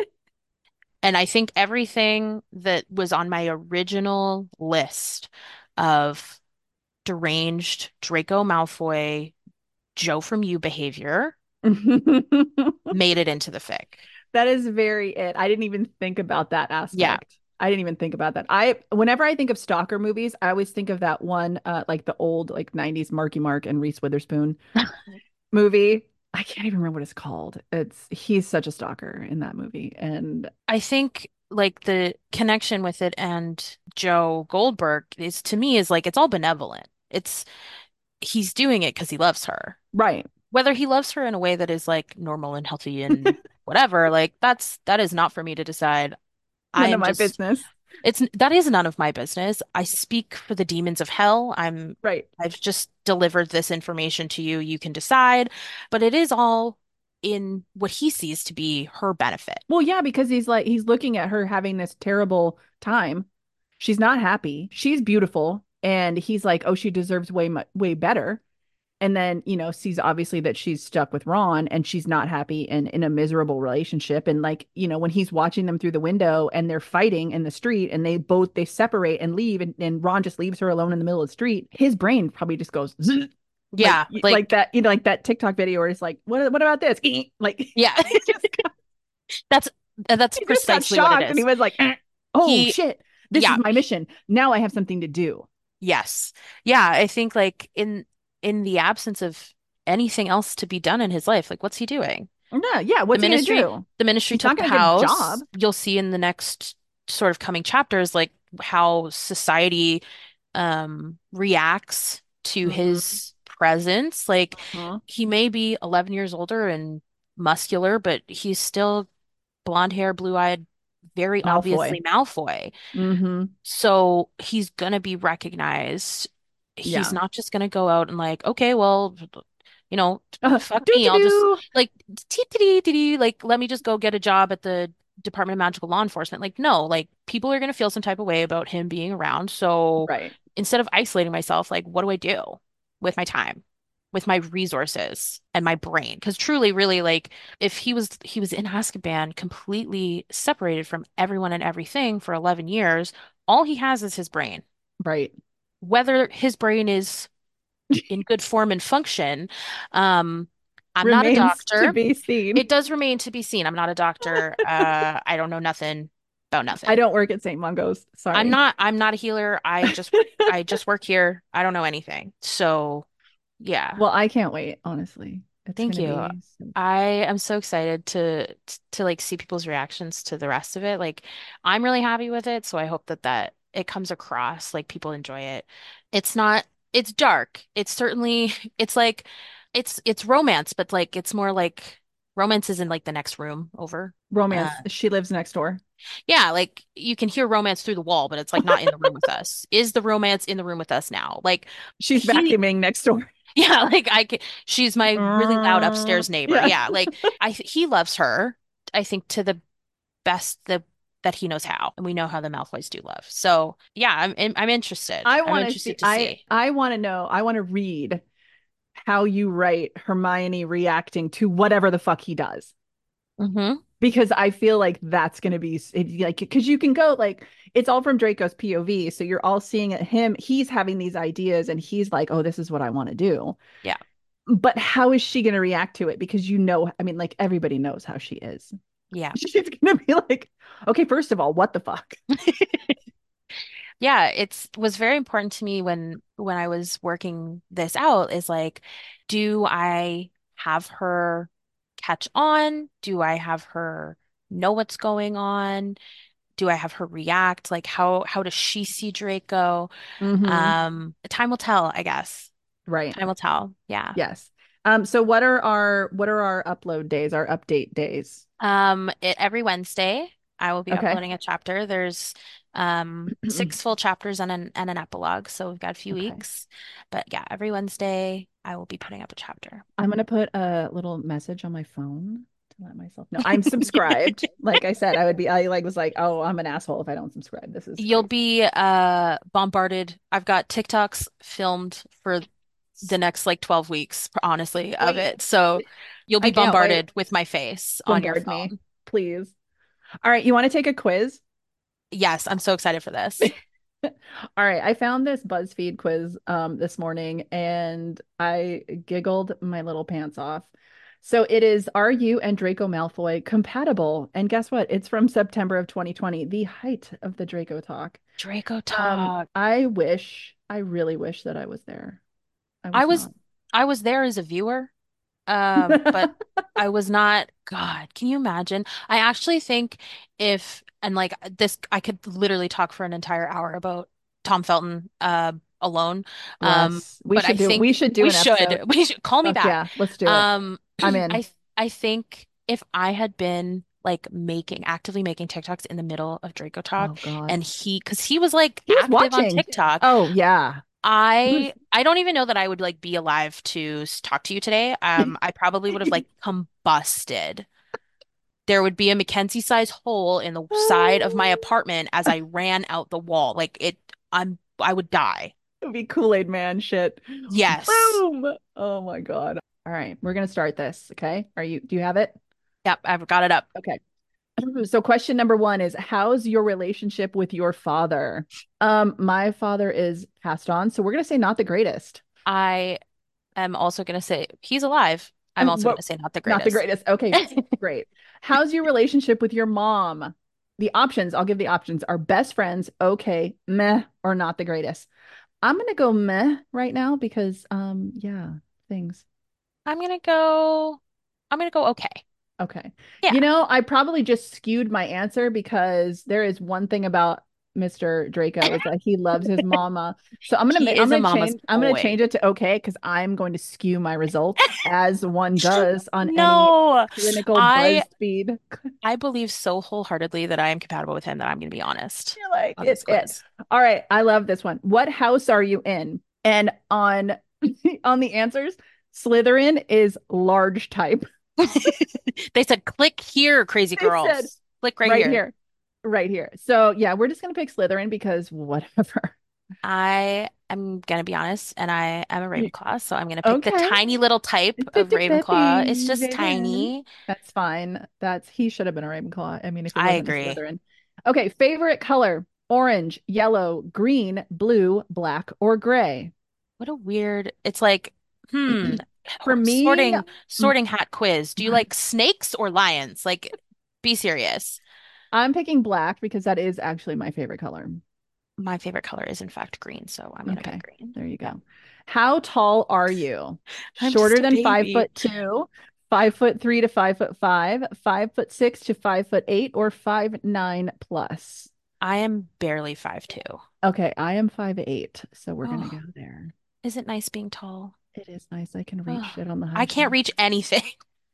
And I think everything that was on my original list of deranged Draco Malfoy, Joe from You behavior made it into the fic. That is very it. I didn't even think about that Yeah. aspect. I didn't even think about that. I whenever I think of stalker movies, I always think of that one uh like the old like nineties Marky Mark and Reese Witherspoon movie. I can't even remember what it's called. It's he's such a stalker in that movie. And I think like the connection with it and Joe Goldberg is to me is like it's all benevolent. It's he's doing it because he loves her. right. Whether he loves her in a way that is like normal and healthy and whatever, like that's that is not for me to decide. I None of am my just business. it's that is none of my business. I speak for the demons of hell. I'm Right. I've just delivered this information to you. You can decide, but it is all in what he sees to be her benefit. Well, yeah, because he's like he's looking at her having this terrible time. She's not happy. She's beautiful, and he's like, "Oh, she deserves way mu way better." And then, you know, sees obviously that she's stuck with Ron and she's not happy and in a miserable relationship. And like, you know, when he's watching them through the window and they're fighting in the street and they both they separate and leave and, and Ron just leaves her alone in the middle of the street, his brain probably just goes zzz, like Yeah, like like that, you know, like that TikTok video where it's like, what what about this? Like yeah, he just got, that's that's he just got precisely what it shocked and he is. was like, eh, oh He, shit, this is yeah, my mission. Now I have something to do. yes. Yeah, I think like in in the absence of anything else to be done in his life, like what's he doing? Yeah, yeah, The what's he gonna ministry, do? the ministry He's took not the gonna get a job. house. You'll see in the next sort of coming chapters like how society um reacts to Mm-hmm. his presence. Like Uh-huh. he may be eleven years older and muscular, but he's still blonde hair, blue-eyed, very Malfoy. obviously Malfoy. Mm-hmm. So he's gonna be recognized. He's Yeah. not just gonna go out and like, okay, well, you know, Uh, fuck do me. do I'll just do. like tee tee tee tee like let me just go get a job at the Department of Magical Law Enforcement. Like, no, like people are gonna feel some type of way about him being around. So Right. instead of isolating myself, like, what do I do with my time? With my resources and my brain. Because truly, really, like if he was he was in Azkaban completely separated from everyone and everything for eleven years, all he has is his brain. Right. Whether his brain is in good form and function, um, I'm not a Remains to doctor. be seen. It does remain to be seen. I'm not a doctor. Uh, I don't know nothing about I nothing. don't work at Saint Mungo's. I'm Sorry. not I'm not a healer. I just I just work here. I don't know anything. So, yeah. Well, I can't wait, honestly. It's Thank gonna you. be so I am so excited to to like see people's reactions to the rest of it. Like I'm really happy with it, so I hope that that it comes across like people enjoy it. It's not it's dark. It's certainly it's like it's it's romance, but like it's more like romance is in like the next room over. Uh romance. She lives next door. yeah, like you can hear romance through the wall, but it's like not in the room with us. Is the romance in the room with us now? Like She's he vacuuming next door. yeah, like I can, she's my really loud Uh, upstairs neighbor. yeah. Yeah, like I he loves her, I think to the best the that he knows how, and we know how the Malfoys do love. So yeah, I'm I'm I'm interested. I I'm want to see interested to I see. I want to know. I want to read how you write Hermione reacting to whatever the fuck he does. Hmm. Because I feel like that's going to be it, like because you can go like it's all from Draco's P O V, so you're all seeing it him. He's having these ideas, and he's like, "Oh, this is what I want to do." Yeah, But how is she going to react to it? Because you know, I mean, like everybody knows how she is. yeah, She's going to be like, "Okay, first of all, what the fuck?" yeah. It's was very important to me when when I was working this out. Is like, do I have her catch on? Do I have her know what's going on? Do I have her react? Like how how does she see Draco? Mm-hmm. Um, time will tell, I guess. Right. Time will tell. Yeah. Yes. Um. So what are our what are our upload days? Our update days? Um, it, every Wednesday, I will be Okay. uploading a chapter. There's um six full chapters and an and an epilogue, so we've got a few Okay. weeks. But yeah, every Wednesday I will be putting up a chapter. I'm gonna put a little message on my phone to let myself know I'm subscribed. Like I said, I would be. I like was like, oh, I'm an asshole if I don't subscribe. This is You'll crazy. be uh bombarded. I've got TikToks filmed for the next like twelve weeks, honestly, of Wait, it. So you'll I be can't wait. bombarded with my face on your Bombard me, phone. please. All right, you want to take a quiz? Yes, I'm so excited for this. All right, I found this BuzzFeed quiz um this morning and I giggled my little pants off. So it is, are you and Draco Malfoy compatible? And guess what? It's from September of twenty twenty, the height of the Draco talk. Draco Um, talk. I wish, I really wish that I was there. I I was was not. I was there as a viewer. Um, but I was not, God, can you imagine? I actually think if, and like this, I could literally talk for an entire hour about Tom Felton uh alone. Um, Bless. We but I should do we think should do we an episode. should, we should call me Fuck back. yeah, let's do it. Um, I'm I in. I think if I had been like making actively making TikToks in the middle of Draco Talk Oh God. and he because he was like He was active on watching. TikTok. Oh yeah. He was I I don't even know that I would like be alive to s- talk to you today. Um, I probably would have like combusted. There would be a Mackenzie-sized hole in the side of my apartment as I ran out the wall. Like it, I'm I would die. It'd be Kool-Aid Man shit. Yes. Boom. Oh my God. All right, we're gonna start this. Okay. Are you do you have it? Yep, I've got it up. Okay. So question number one is how's your relationship with your father? Um, my father is passed on, so we're gonna say not the greatest. I am also gonna say he's alive. I'm Um, also What gonna say not the not the greatest. greatest. Okay, great. How's your relationship with your mom? The options, I'll give the options are best friends, okay, meh, or not the greatest. I'm gonna go meh right now because um yeah, things. I'm gonna go. I'm gonna go okay. Okay. Yeah, You know, I probably just skewed my answer because there is one thing about mister Draco is that he loves his mama. So I'm gonna ma- he I'm is a gonna mama's change I'm gonna boy. change it to okay because I'm going to skew my results as one does on any No, clinical I BuzzFeed. I believe so wholeheartedly that I am compatible with him that I'm going to be honest You're like, on it's this it. quiz. All right, I love this one. What house are you in? And on on the answers, Slytherin is large type. They said, click here, crazy They said girls. Click right right here. here. Right here. So yeah, we're just gonna pick Slytherin because whatever. I am going to be honest, and I am a Ravenclaw, so I'm going to pick the Okay. tiny little type of Fifty Ravenclaw. It's fifty, just baby. tiny. That's fine. That's he should have been a Ravenclaw. I mean, if he I wasn't a agree. Slytherin. Okay, favorite color: orange, yellow, green, blue, black, or gray. What a weird, it's like, hmm, For me, sorting m- sorting hat quiz. Do you like snakes or lions? Like, be serious. I'm picking black because that is actually my favorite color. My favorite color is in fact green, so I'm gonna pick Okay, green. there you Yeah. go. How tall are you? I'm Shorter just a than five baby. foot two, five foot three to five foot five, five foot six to five foot eight, or five nine plus? I am barely five two. Okay, I am five eight, so we're gonna Oh, go there. is it nice being tall? It is nice. I can reach Oh, shit on the high I can't shelf. reach anything.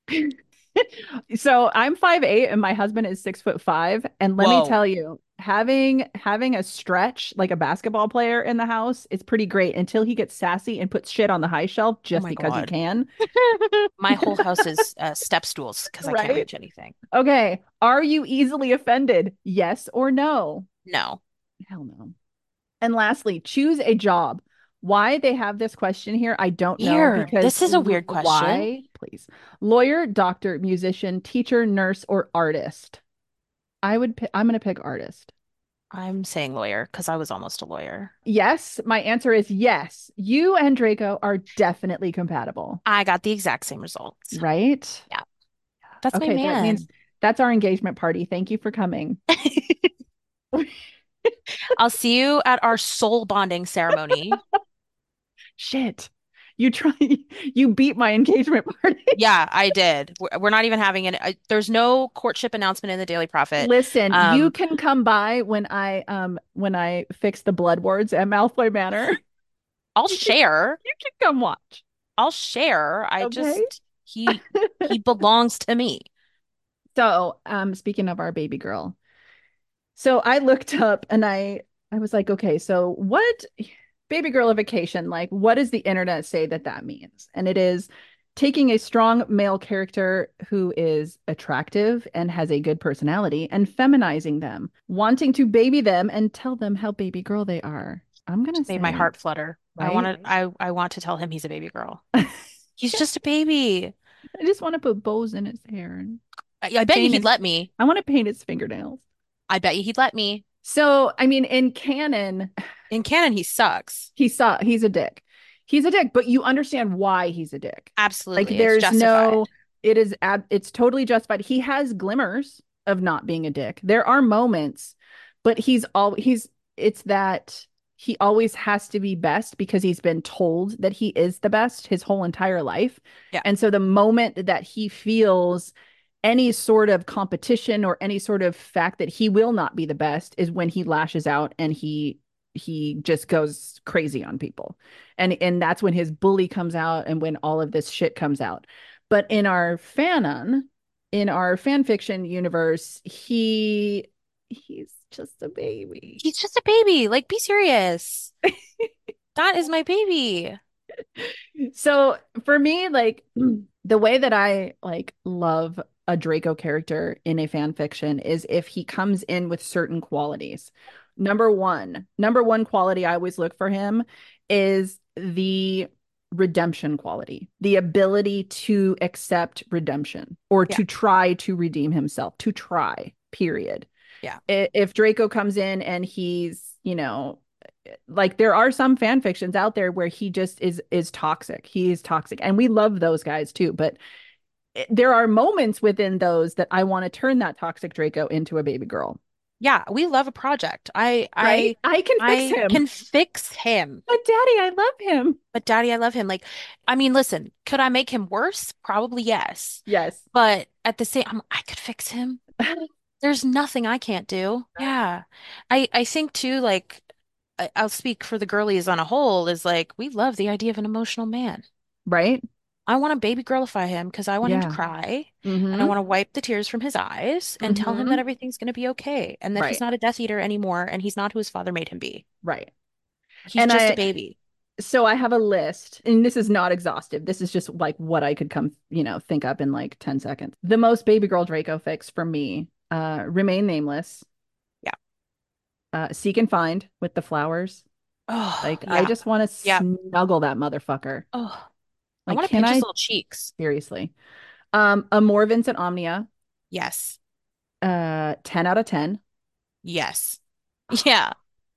So I'm five eight and my husband is six foot five. And let me Whoa. tell you, having having a stretch like a basketball player in the house is pretty great until he gets sassy and puts shit on the high shelf Oh just my because he God. can. My whole house is uh, step stools because I can't Right? reach anything. Okay. Are you easily offended? Yes or no? No. Hell no. And lastly, choose a job. Why they have this question here, I don't know Here, because this is a l- weird question. why, please. Lawyer, doctor, musician, teacher, nurse, or artist? I would pick, I'm going to pick artist. I'm saying lawyer because I was almost a lawyer. Yes, my answer is yes. You and Draco are definitely compatible, I got the exact same results. right? Yeah, that's my Okay, that means man. that's our engagement party. Thank you for coming. I'll see you at our soul bonding ceremony. Shit. You try you beat my engagement party. Yeah, I did. We're we're not even having an, I, there's no courtship announcement in the Daily Prophet. Listen, you Um, can come by when I um when I fix the blood wards at Malfoy Manor. I'll You can share. you can come watch. I'll share. I Okay. just, he, he belongs to me. So, um, speaking of our baby girl, so I looked up and I I was like, okay, so what baby girlification, like what does the internet say that that means? And it is taking a strong male character who is attractive and has a good personality and feminizing them, wanting to baby them and tell them how baby girl they are. I'm gonna Made my say, heart flutter. I right? want to, I, I want to tell him he's a baby girl. I He's just a baby. just want to put bows in his hair and I, I bet you paint he'd his let me. I want to paint his fingernails. I bet you he'd let me. So, I mean, in canon, In canon, he sucks. he saw he's a dick. He's a dick, but you understand why he's a dick. Like Absolutely. It's there's no justified. It is ab it's totally justified. He has glimmers of not being a dick. There are moments, but he's all he's it's that he always has to be best because he's been told that he is the best his whole entire life. Yeah. And so the moment that he feels any sort of competition or any sort of fact that he will not be the best is when he lashes out and he he just goes crazy on people. And and that's when his bully comes out and when all of this shit comes out. But in our fanon, in our fan fiction universe, he he's just a baby. He's just a baby. Like, be serious. That is my baby. So for me, like the way that I like love a Draco character in a fan fiction is if he comes in with certain qualities. Number one, number one quality I always look for him is the redemption quality, the ability to accept redemption or Yeah. to try to redeem himself, to try, period. Yeah. If Draco comes in and he's, you know, like there are some fan fictions out there where he just is is toxic. He is toxic. And we love those guys too, but there are moments within those that I want to turn that toxic Draco into a baby girl. Yeah, we love a project. I Right? I I can fix I him. can fix him. But daddy, I love him. But daddy, I love him. Like, I mean, listen, could I make him worse? Probably yes. Yes. But at the same, I'm, I could fix him. There's nothing I can't do. Yeah. I I think too, like I, I'll speak for the girlies on a whole, is like we love the idea of an emotional man. Right? I want to baby girlify him because I want him to Yeah. cry and I Mm-hmm. want to wipe the tears from his eyes and tell him that Mm-hmm. everything's going to be okay and that he's Right. not a Death Eater anymore and he's not who his father made him be. Right. He's And just a I baby. so I have a list, and this is not exhaustive. This is just like what I could come, you know, think up in like ten seconds. The most baby girl Draco fix for me, uh, remain nameless, Yeah. uh, seek and find with the flowers. Oh, Like I yeah. just want to Yeah. snuggle that motherfucker. Oh, I Like, want to can pinch his I little cheeks. seriously? Um, a more Vincent Omnia, Yes. uh, ten out of ten. Yes. Yeah.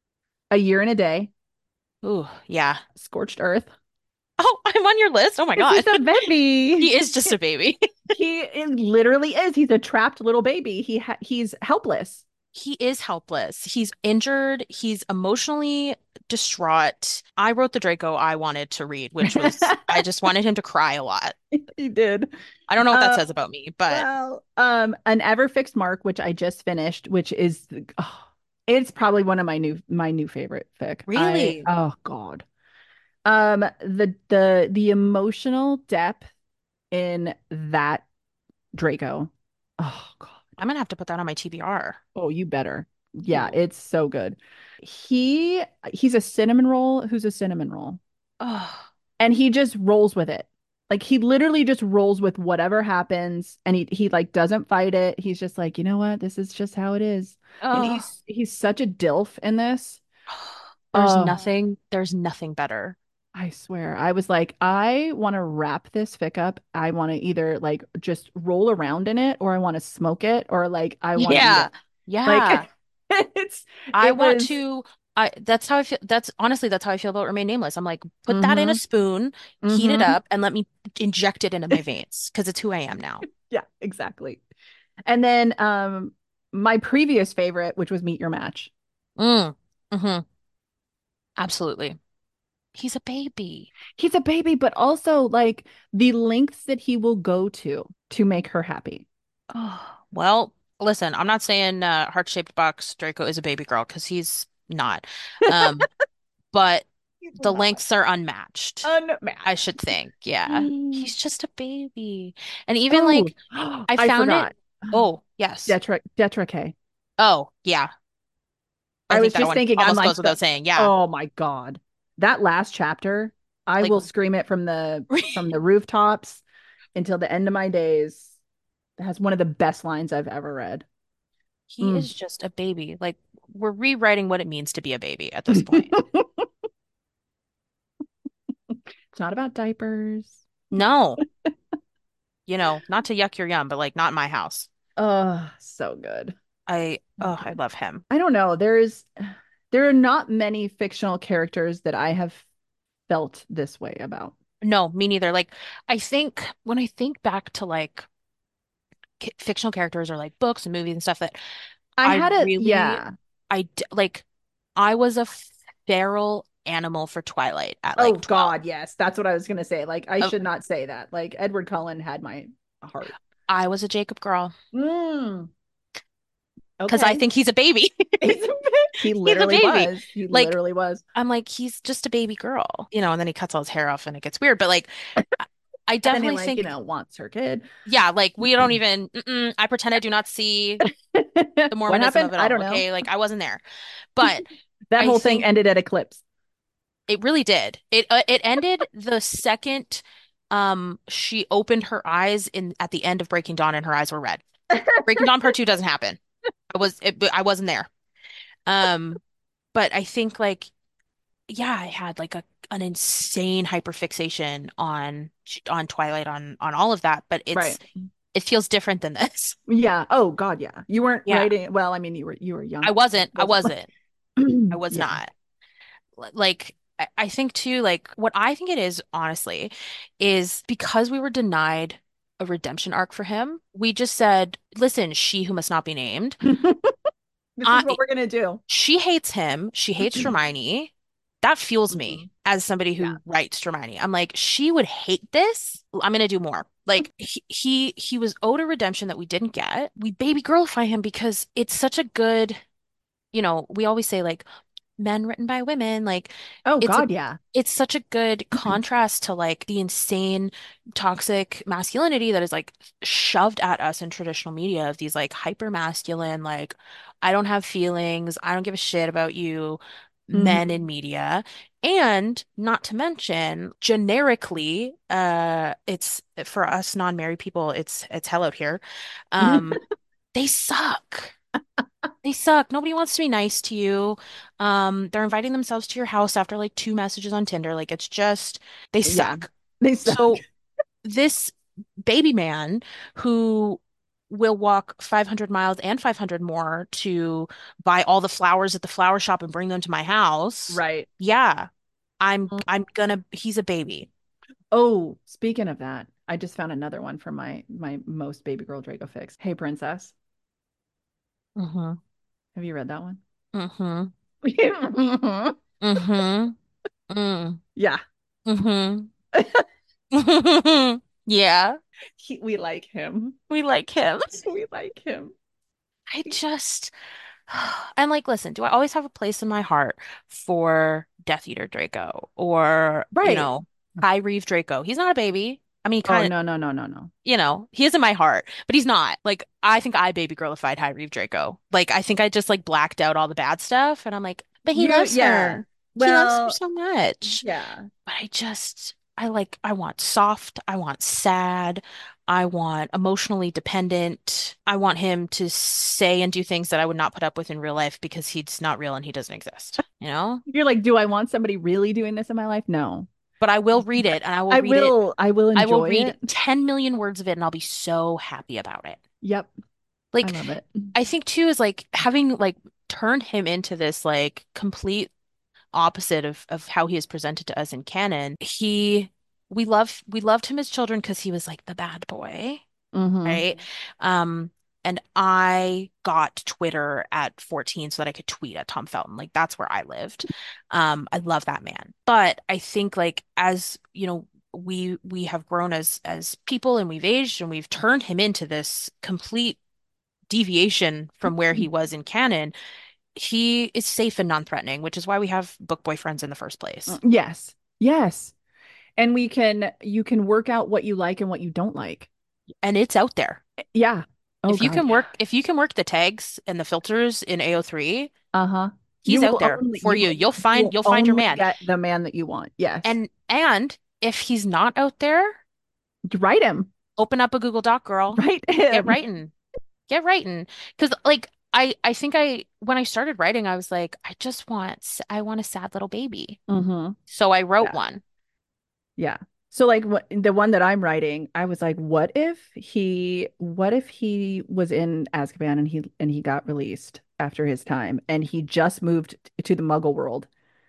A year and a day, Ooh, yeah. scorched earth. Oh, I'm on your list. Oh my Because God. he's a baby. He is just a baby. He is, literally is. He's a trapped little baby. He ha he's helpless. He is helpless. He's injured. He's emotionally distraught. I wrote the Draco I wanted to read, which was I just wanted him to cry a lot. He did. I don't know what that Uh, says about me, but well, um, an ever fixed mark, which I just finished, which is oh, it's probably one of my new my new favorite fic. I really, oh God. Um, the the the emotional depth in that Draco. Oh God. I'm gonna have to put that on my T B R. Oh, you better. Yeah, Ooh. it's so good. He he's a cinnamon roll who's a cinnamon roll. Oh, And he just rolls with it. Like he literally just rolls with whatever happens and he he like doesn't fight it. He's just like, "You know what? This is just how it is." And oh, he's he's such a dilf in this. there's Oh, nothing, there's nothing better. I swear. I was like, I want to wrap this fic up. I want to either like just roll around in it or I want to smoke it or like I want to eat Yeah. it. Yeah. Like it's I it want was to I that's how I feel that's honestly that's how I feel about Remain Nameless. I'm like, put that in a mm-hmm. spoon, heat it Mm-hmm. up, and let me inject it into my veins because it's who I am now. Yeah, exactly. And then um my previous favorite, which was Meet Your Match. Mm. Hmm. Absolutely. He's a baby. He's a baby, but also like the lengths that he will go to to make her happy. Oh, well, listen, I'm not saying uh, heart-shaped box Draco is a baby girl because he's not. Um, but He's the not lengths are unmatched, I unmatched. should think. Yeah. Mm. He's just a baby. And even Oh, like I I found it. forgot. Oh, yes. Detra Detra K. Oh, yeah. I I was think that just one thinking, I'm almost like goes the without saying. Yeah. oh my God. That last chapter, I Like will scream it from the from the rooftops until the end of my days. It has one of the best lines I've ever read. he Mm. is just a baby. Like we're rewriting what it means to be a baby at this point. It's not about diapers. No, you know, not to yuck your yum, but like not in my house. Oh, so good. I So oh, I good. love him. I don't know. There's there are not many fictional characters that I have felt this way about. No, me neither. Like, I think when I think back to like c- fictional characters or like books and movies and stuff that I I had it, really, yeah. I d- like, I was a feral animal for Twilight at Oh like twelve. God, yes. That's what I was gonna say. Like, I Uh, should not say that. Like, Edward Cullen had my heart. I was a Jacob girl Mm, because I okay. think he's a baby. He's a, he He's a literally baby. was. He Like, literally was. I'm like, he's just a baby girl, you know, and then he cuts all his hair off and it gets weird. But like, I I And then he definitely like, you think, know, wants her kid. yeah, like we don't even, mm-mm, I pretend I do not see the What Mormonism happened? of it I all. don't know. Okay. Like I wasn't there, but That I whole thing think ended at Eclipse. it really did. It, uh, it ended the second, um, she opened her eyes in at the end of Breaking Dawn and her eyes were red. Breaking Dawn Part Two doesn't happen. I was, it, I wasn't there. Um, but I think like, yeah, I had like a an insane hyperfixation on on Twilight on on all of that, but it's Right. it feels different than this. Yeah. Oh God, yeah. You weren't Yeah. writing. Well, I mean, you were you were young, I so it wasn't. I wasn't like wasn't. I was yeah. not. L- Like I I think too, like what I think it is, honestly, is because we were denied a redemption arc for him, we just said, listen, she who must not be named. This is I what we're gonna do. She hates him. She hates Hermione. That fuels me Mhm. as somebody Yeah. who writes Hermione. I'm like, she would hate this. I'm gonna do more. Like he he, he was owed a redemption that we didn't get. We baby girlify him because it's such a good, you know, we always say like men written by women, like Oh it's a God, yeah. it's such a good contrast to like the insane toxic masculinity that is like shoved at us in traditional media of these like hyper masculine, like I don't have feelings, I don't give a shit about you men Hmm. in media. And not to mention, generically, uh, it's for us non-married people, it's it's hell out here. Um, they suck. They suck. Nobody wants to be nice to you. Um, they're inviting themselves to your house after like two messages on Tinder. Like it's just they Yeah. suck. They suck. So this baby man who will walk five hundred miles and five hundred more to buy all the flowers at the flower shop and bring them to my house. Right. Yeah, I'm I'm gonna he's a baby. Oh, speaking of that, I just found another one for my my most baby girl Draco fix. Hey Princess. Mm-hmm. Have you read that one? Mm-hmm. Mm-hmm. Mm. Yeah. Mm-hmm. Yeah, He, we like him. we like him. We like him. I just and like, listen, do I always have a place in my heart for Death Eater Draco or, you Right. know, High Reeve Draco? He's not a baby. I mean, Oh kind of, no, no, no, no, no. you know, he is in my heart, but he's not. Like, I think I baby girlified High Reeve Draco. Like, I think I just like blacked out all the bad stuff, and I'm like, but he You loves yeah. her. He loves her Well, so much. yeah. But I just, I like, I want soft, I want sad, I want emotionally dependent. I want him to say and do things that I would not put up with in real life because he's not real and he doesn't exist, you know? You're like, do I want somebody really doing this in my life? No. But I will read it and I will I read it. will I will I will enjoy read it. ten million words of it and I'll be so happy about it. Yep. I Like, love it. I think too is like having like turned him into this like complete opposite of of how he is presented to us in canon. He we love we loved him as children because he was like the bad boy, Hmm. right? Um, and I got Twitter at fourteen so that I could tweet at Tom Felton. Like that's where I lived. Um, I love that man. But I think like as, you know, we we have grown as as people and we've aged and we've turned him into this complete deviation from where he was in canon. He is safe and non-threatening, which is why we have book boyfriends in the first place. Yes. Yes. And we can you can work out what you like and what you don't like. And it's out there. Yeah. Oh If you God, can yeah. work, if you can work the tags and the filters in A O three, Uh-huh. You he's out will there only for you you. will You'll you find will you'll find your only man. get the man that you want. Yes. And and if he's not out there, Write him. open up a Google Doc, girl. Write Get him. writing. Get writing. Because like I I think I when I started writing, I was like, I just want s- I want a sad little baby. Hmm. So I wrote Yeah. one. Yeah. So like what the one that I'm writing, I was like, what if he what if he was in Azkaban and he and he got released after his time and he just moved to the Muggle world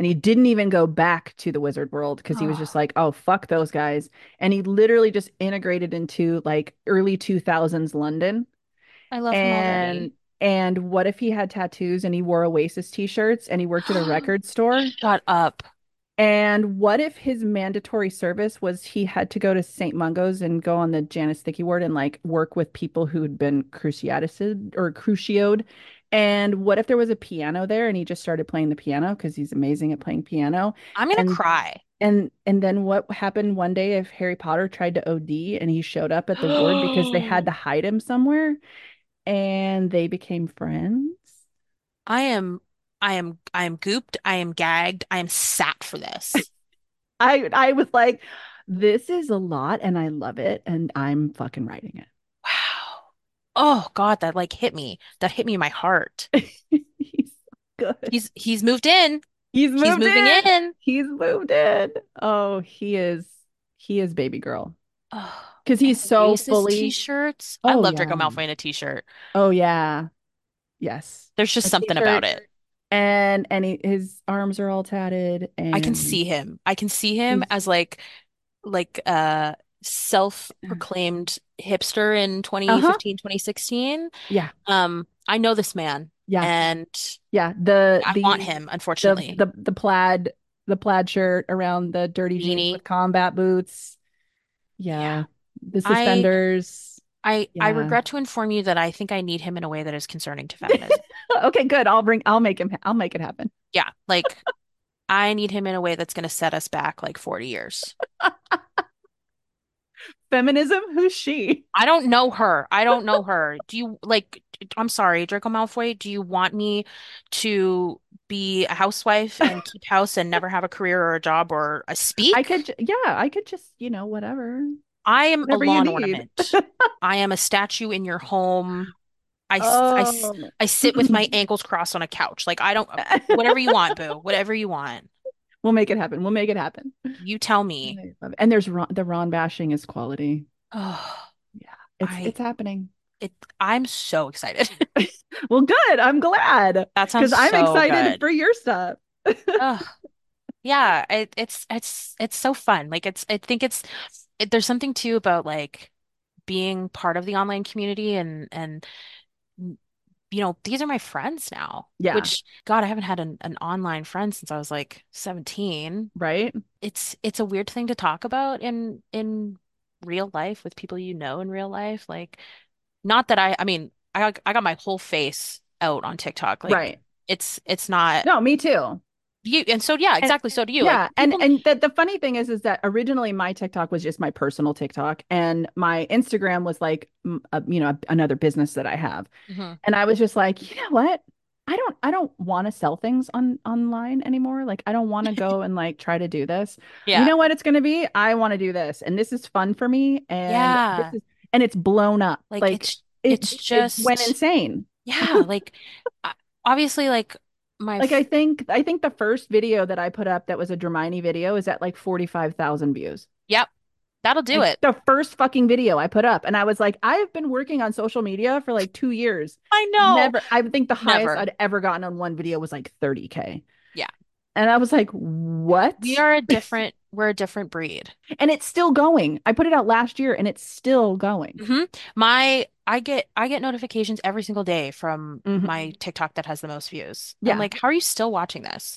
and he didn't even go back to the wizard world because he was just Oh, like, oh, fuck those guys. And he literally just integrated into like early two thousands London. I love him And already. and what if he had tattoos and he wore Oasis t-shirts and he worked at a record store? Shut up. And what if his mandatory service was he had to go to Saint Mungo's and go on the Janice Thicky ward and like work with people who had been cruciated or crucioed? And what if there was a piano there and he just started playing the piano because he's amazing at playing piano? I'm gonna And cry. and and then what happened one day if Harry Potter tried to O D and he showed up at the ward because they had to hide him somewhere and they became friends? I am, I am, I am gooped. I am gagged. I am sat for this. I I was like, this is a lot and I love it and I'm fucking writing Wow. Oh God, that like hit me. That hit me in my heart. it. He's so good. He's he's moved in. He's He's moved moving in. in. He's moved in. Oh, he is he is baby girl. Oh, Because and he's so Oasis fully, t-shirts. I oh love Draco yeah. Malfoy in a t-shirt. Oh yeah. Yes. There's just A something t-shirt about it. and and he, his arms are all tatted I can and see him. I can see him he's as like like uh self-proclaimed hipster in uh-huh. twenty fifteen, twenty sixteen. Yeah. Um, I know this man Yeah. and Yeah. The I want the him, the unfortunately. the the plaid the plaid shirt around the dirty jeans Beanie. with combat boots. Yeah. Yeah. The I suspenders. I I Yeah. regret to inform you that I think I need him in a way that is concerning to feminism. Okay, good. I'll bring I'll make him I'll make it happen. Yeah, like I need him in a way that's going to set us back like forty years. Feminism? Who's she? I don't know her. I don't know her. Do you like, I'm sorry, Draco Malfoy, do you want me to be a housewife and keep house and never have a career or a job or a I speak? could ju- yeah, I could just, you know, whatever. I am a Whatever you lawn need. ornament. I am a statue in your home. I, s- I, s- Oh. I sit with my ankles crossed on a couch. Like, I don't, whatever you want, boo, whatever you want. We'll make it happen. We'll make it happen. You tell I me. love it. And there's Ron, the Ron bashing is quality. Oh, Yeah. It's I, it's happening. it, I'm so excited. Well, good. I'm glad That because sounds I'm so excited good. for your stuff. Oh, yeah, it, it's it's it's so fun. Like it's I think it's it, there's something too about like being part of the online community and and you know these are my friends now. Yeah, Which God, I haven't had an, an online friend since I was like seventeen. right? It's it's a weird thing to talk about in in real life with people you know in real life. Like not that I I mean I got, I got my whole face out on TikTok. Like Right. it's it's not No, me too. you and so yeah, And exactly. So do you. Like yeah, and people. and the, the funny thing is is that originally my TikTok was just my personal TikTok and my Instagram was like mm, a, you know another business that I have. Mhm. And I was just like, you know what? I don't I don't want to sell things on online anymore. Like I don't want to go and like try to do this. You Yeah. know what it's going to be? I want to do this and this is fun for me and this Yeah. is and it's blown up. Like Like it's it it's it went just insane. yeah, like I- obviously like my Like I f- think I think the first video that I put up that was a Dramini video is at like forty-five thousand views. yep, that'll do Like it. the first fucking video I put up and I was like I've been working on social media for like two years. I know. Never I think the highest Never. I'd ever gotten on one video was like thirty k. Yeah. And I was like, We "What?" are a different we're a different breed. And it's still going. I put it out last year and it's still going. hmm My I get I get notifications every single day from Hmm. my TikTok that has the most views. And I'm Yeah. like, how are you still watching this?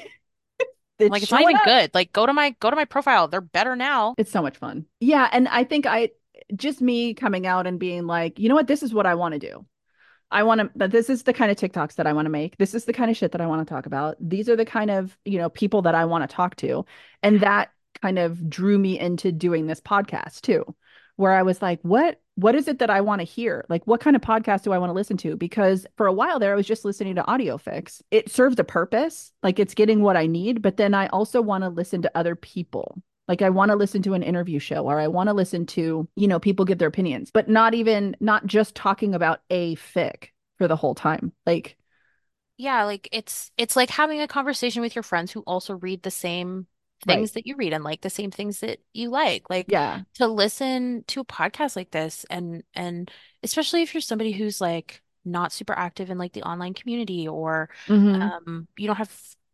I'm It's like, it's not showing even up. good. Like go to my go to my profile. They're better now. It's so much fun. Yeah, and I think I just me coming out and being like, "You know what? This is what I want to do. I want to, but this is the kind of TikToks that I want to make. This is the kind of shit that I want to talk about. These are the kind of, you know, people that I want to talk to." And that kind of drew me into doing this podcast too, where I was like, what, what is it that I want to hear? Like, what kind of podcast do I want to listen to? Because for a while there, I was just listening to audio fix. It serves a purpose, like it's getting what I need, but then I also want to listen to other people. Like I want to listen to an interview show or I want to listen to, you know, people give their opinions, but not even not just talking about a fic for the whole time. Like, Yeah, like it's it's like having a conversation with your friends who also read the same right. things that you read and like the same things that you like. Like Yeah. to listen to a podcast like this and and especially if you're somebody who's like not super active in like the online community or Hmm. um you don't have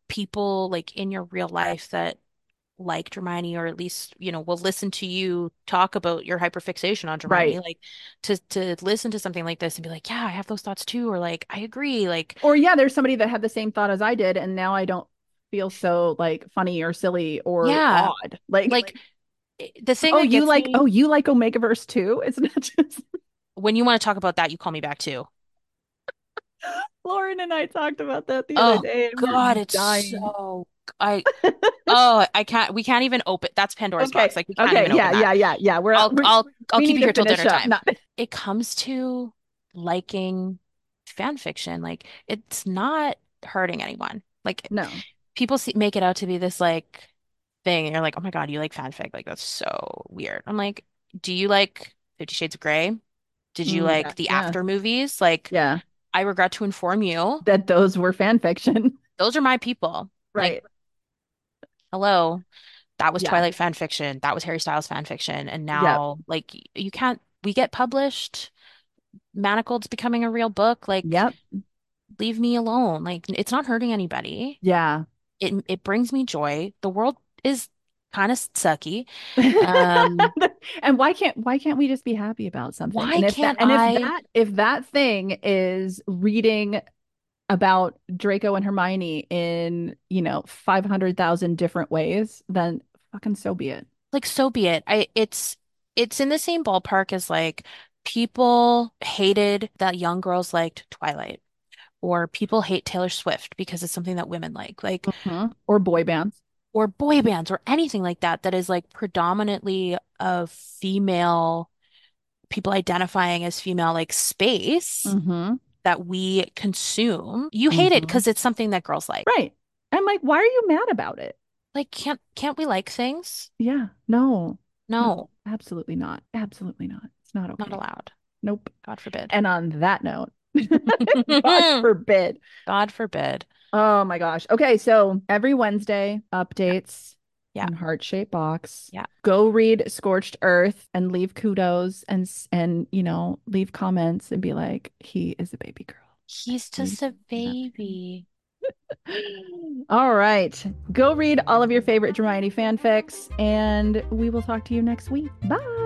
people like in your real life that like Hermione, or at least, you know, will listen to you talk about your hyperfixation on Right. Hermione, like to to listen to something like this and be like, yeah, I have those thoughts too, or like, I agree, like, Or yeah, there's somebody that had the same thought as I did, and now I don't feel so like funny or silly or yeah, odd. Like, like i- the thing oh, that you gets like, me oh, you like Omegaverse too? It's not just when you want to talk about that, you call me back too. Lauren and I talked about that the other Oh day, and we were God, it's dying. so I oh I can't we can't even open that's Pandora's box. Okay. Like we can't Okay. even Yeah. open that. Yeah. Yeah. Yeah. We're I'll we I'll I'll we keep need you to here till finish dinner up. time. Not It comes to liking fan fiction, like it's not hurting anyone. Like no. people see, make it out to be this like thing, and you're like, oh my God, you like fanfic? Like that's so weird. I'm like, do you like Fifty Shades of Grey? Did you Mm, like that, the yeah. after movies? Like, Yeah. I regret to inform you, That those were fan fiction. those are my people. Like, Right. hello, that was Yeah. Twilight fan fiction, that was Harry Styles fan fiction, and Yep. now like y- you can't. We get published. Manacled's becoming a real book. Like, Yep. leave me alone. Like, it's not hurting anybody. Yeah. It it brings me joy. The world is kind of sucky. Um, And why can't why can't we just be happy about something? why And if that can't and if I? that if that thing is reading about Draco and Hermione in, you know, five hundred thousand different ways, then fucking so be it. Like, so be it. I it's it's in the same ballpark as like people hated that young girls liked Twilight, or people hate Taylor Swift because it's something that women like. Like, Mhm. Or boy bands. or boy bands or anything like that that is like predominantly a female, people identifying as female, like space Hmm. that we consume. You hate it Hmm. because it's something that girls like. Right. I'm like, why are you mad about it? Like, can't can't we like things? Yeah. No. No. No, Absolutely not. Absolutely not. It's not not okay. allowed. Nope. God forbid. And on that note, God forbid. God forbid. Oh my gosh. Okay, so every Wednesday, Yeah. updates Yeah. in heart-shaped box. Yeah. Go read Scorched Earth and leave kudos and s- and you know, leave comments and be like, he is a baby girl. He's We just a love him. baby. All right. Go read all of your favorite Hermione fanfics, and we will talk to you next week. Bye.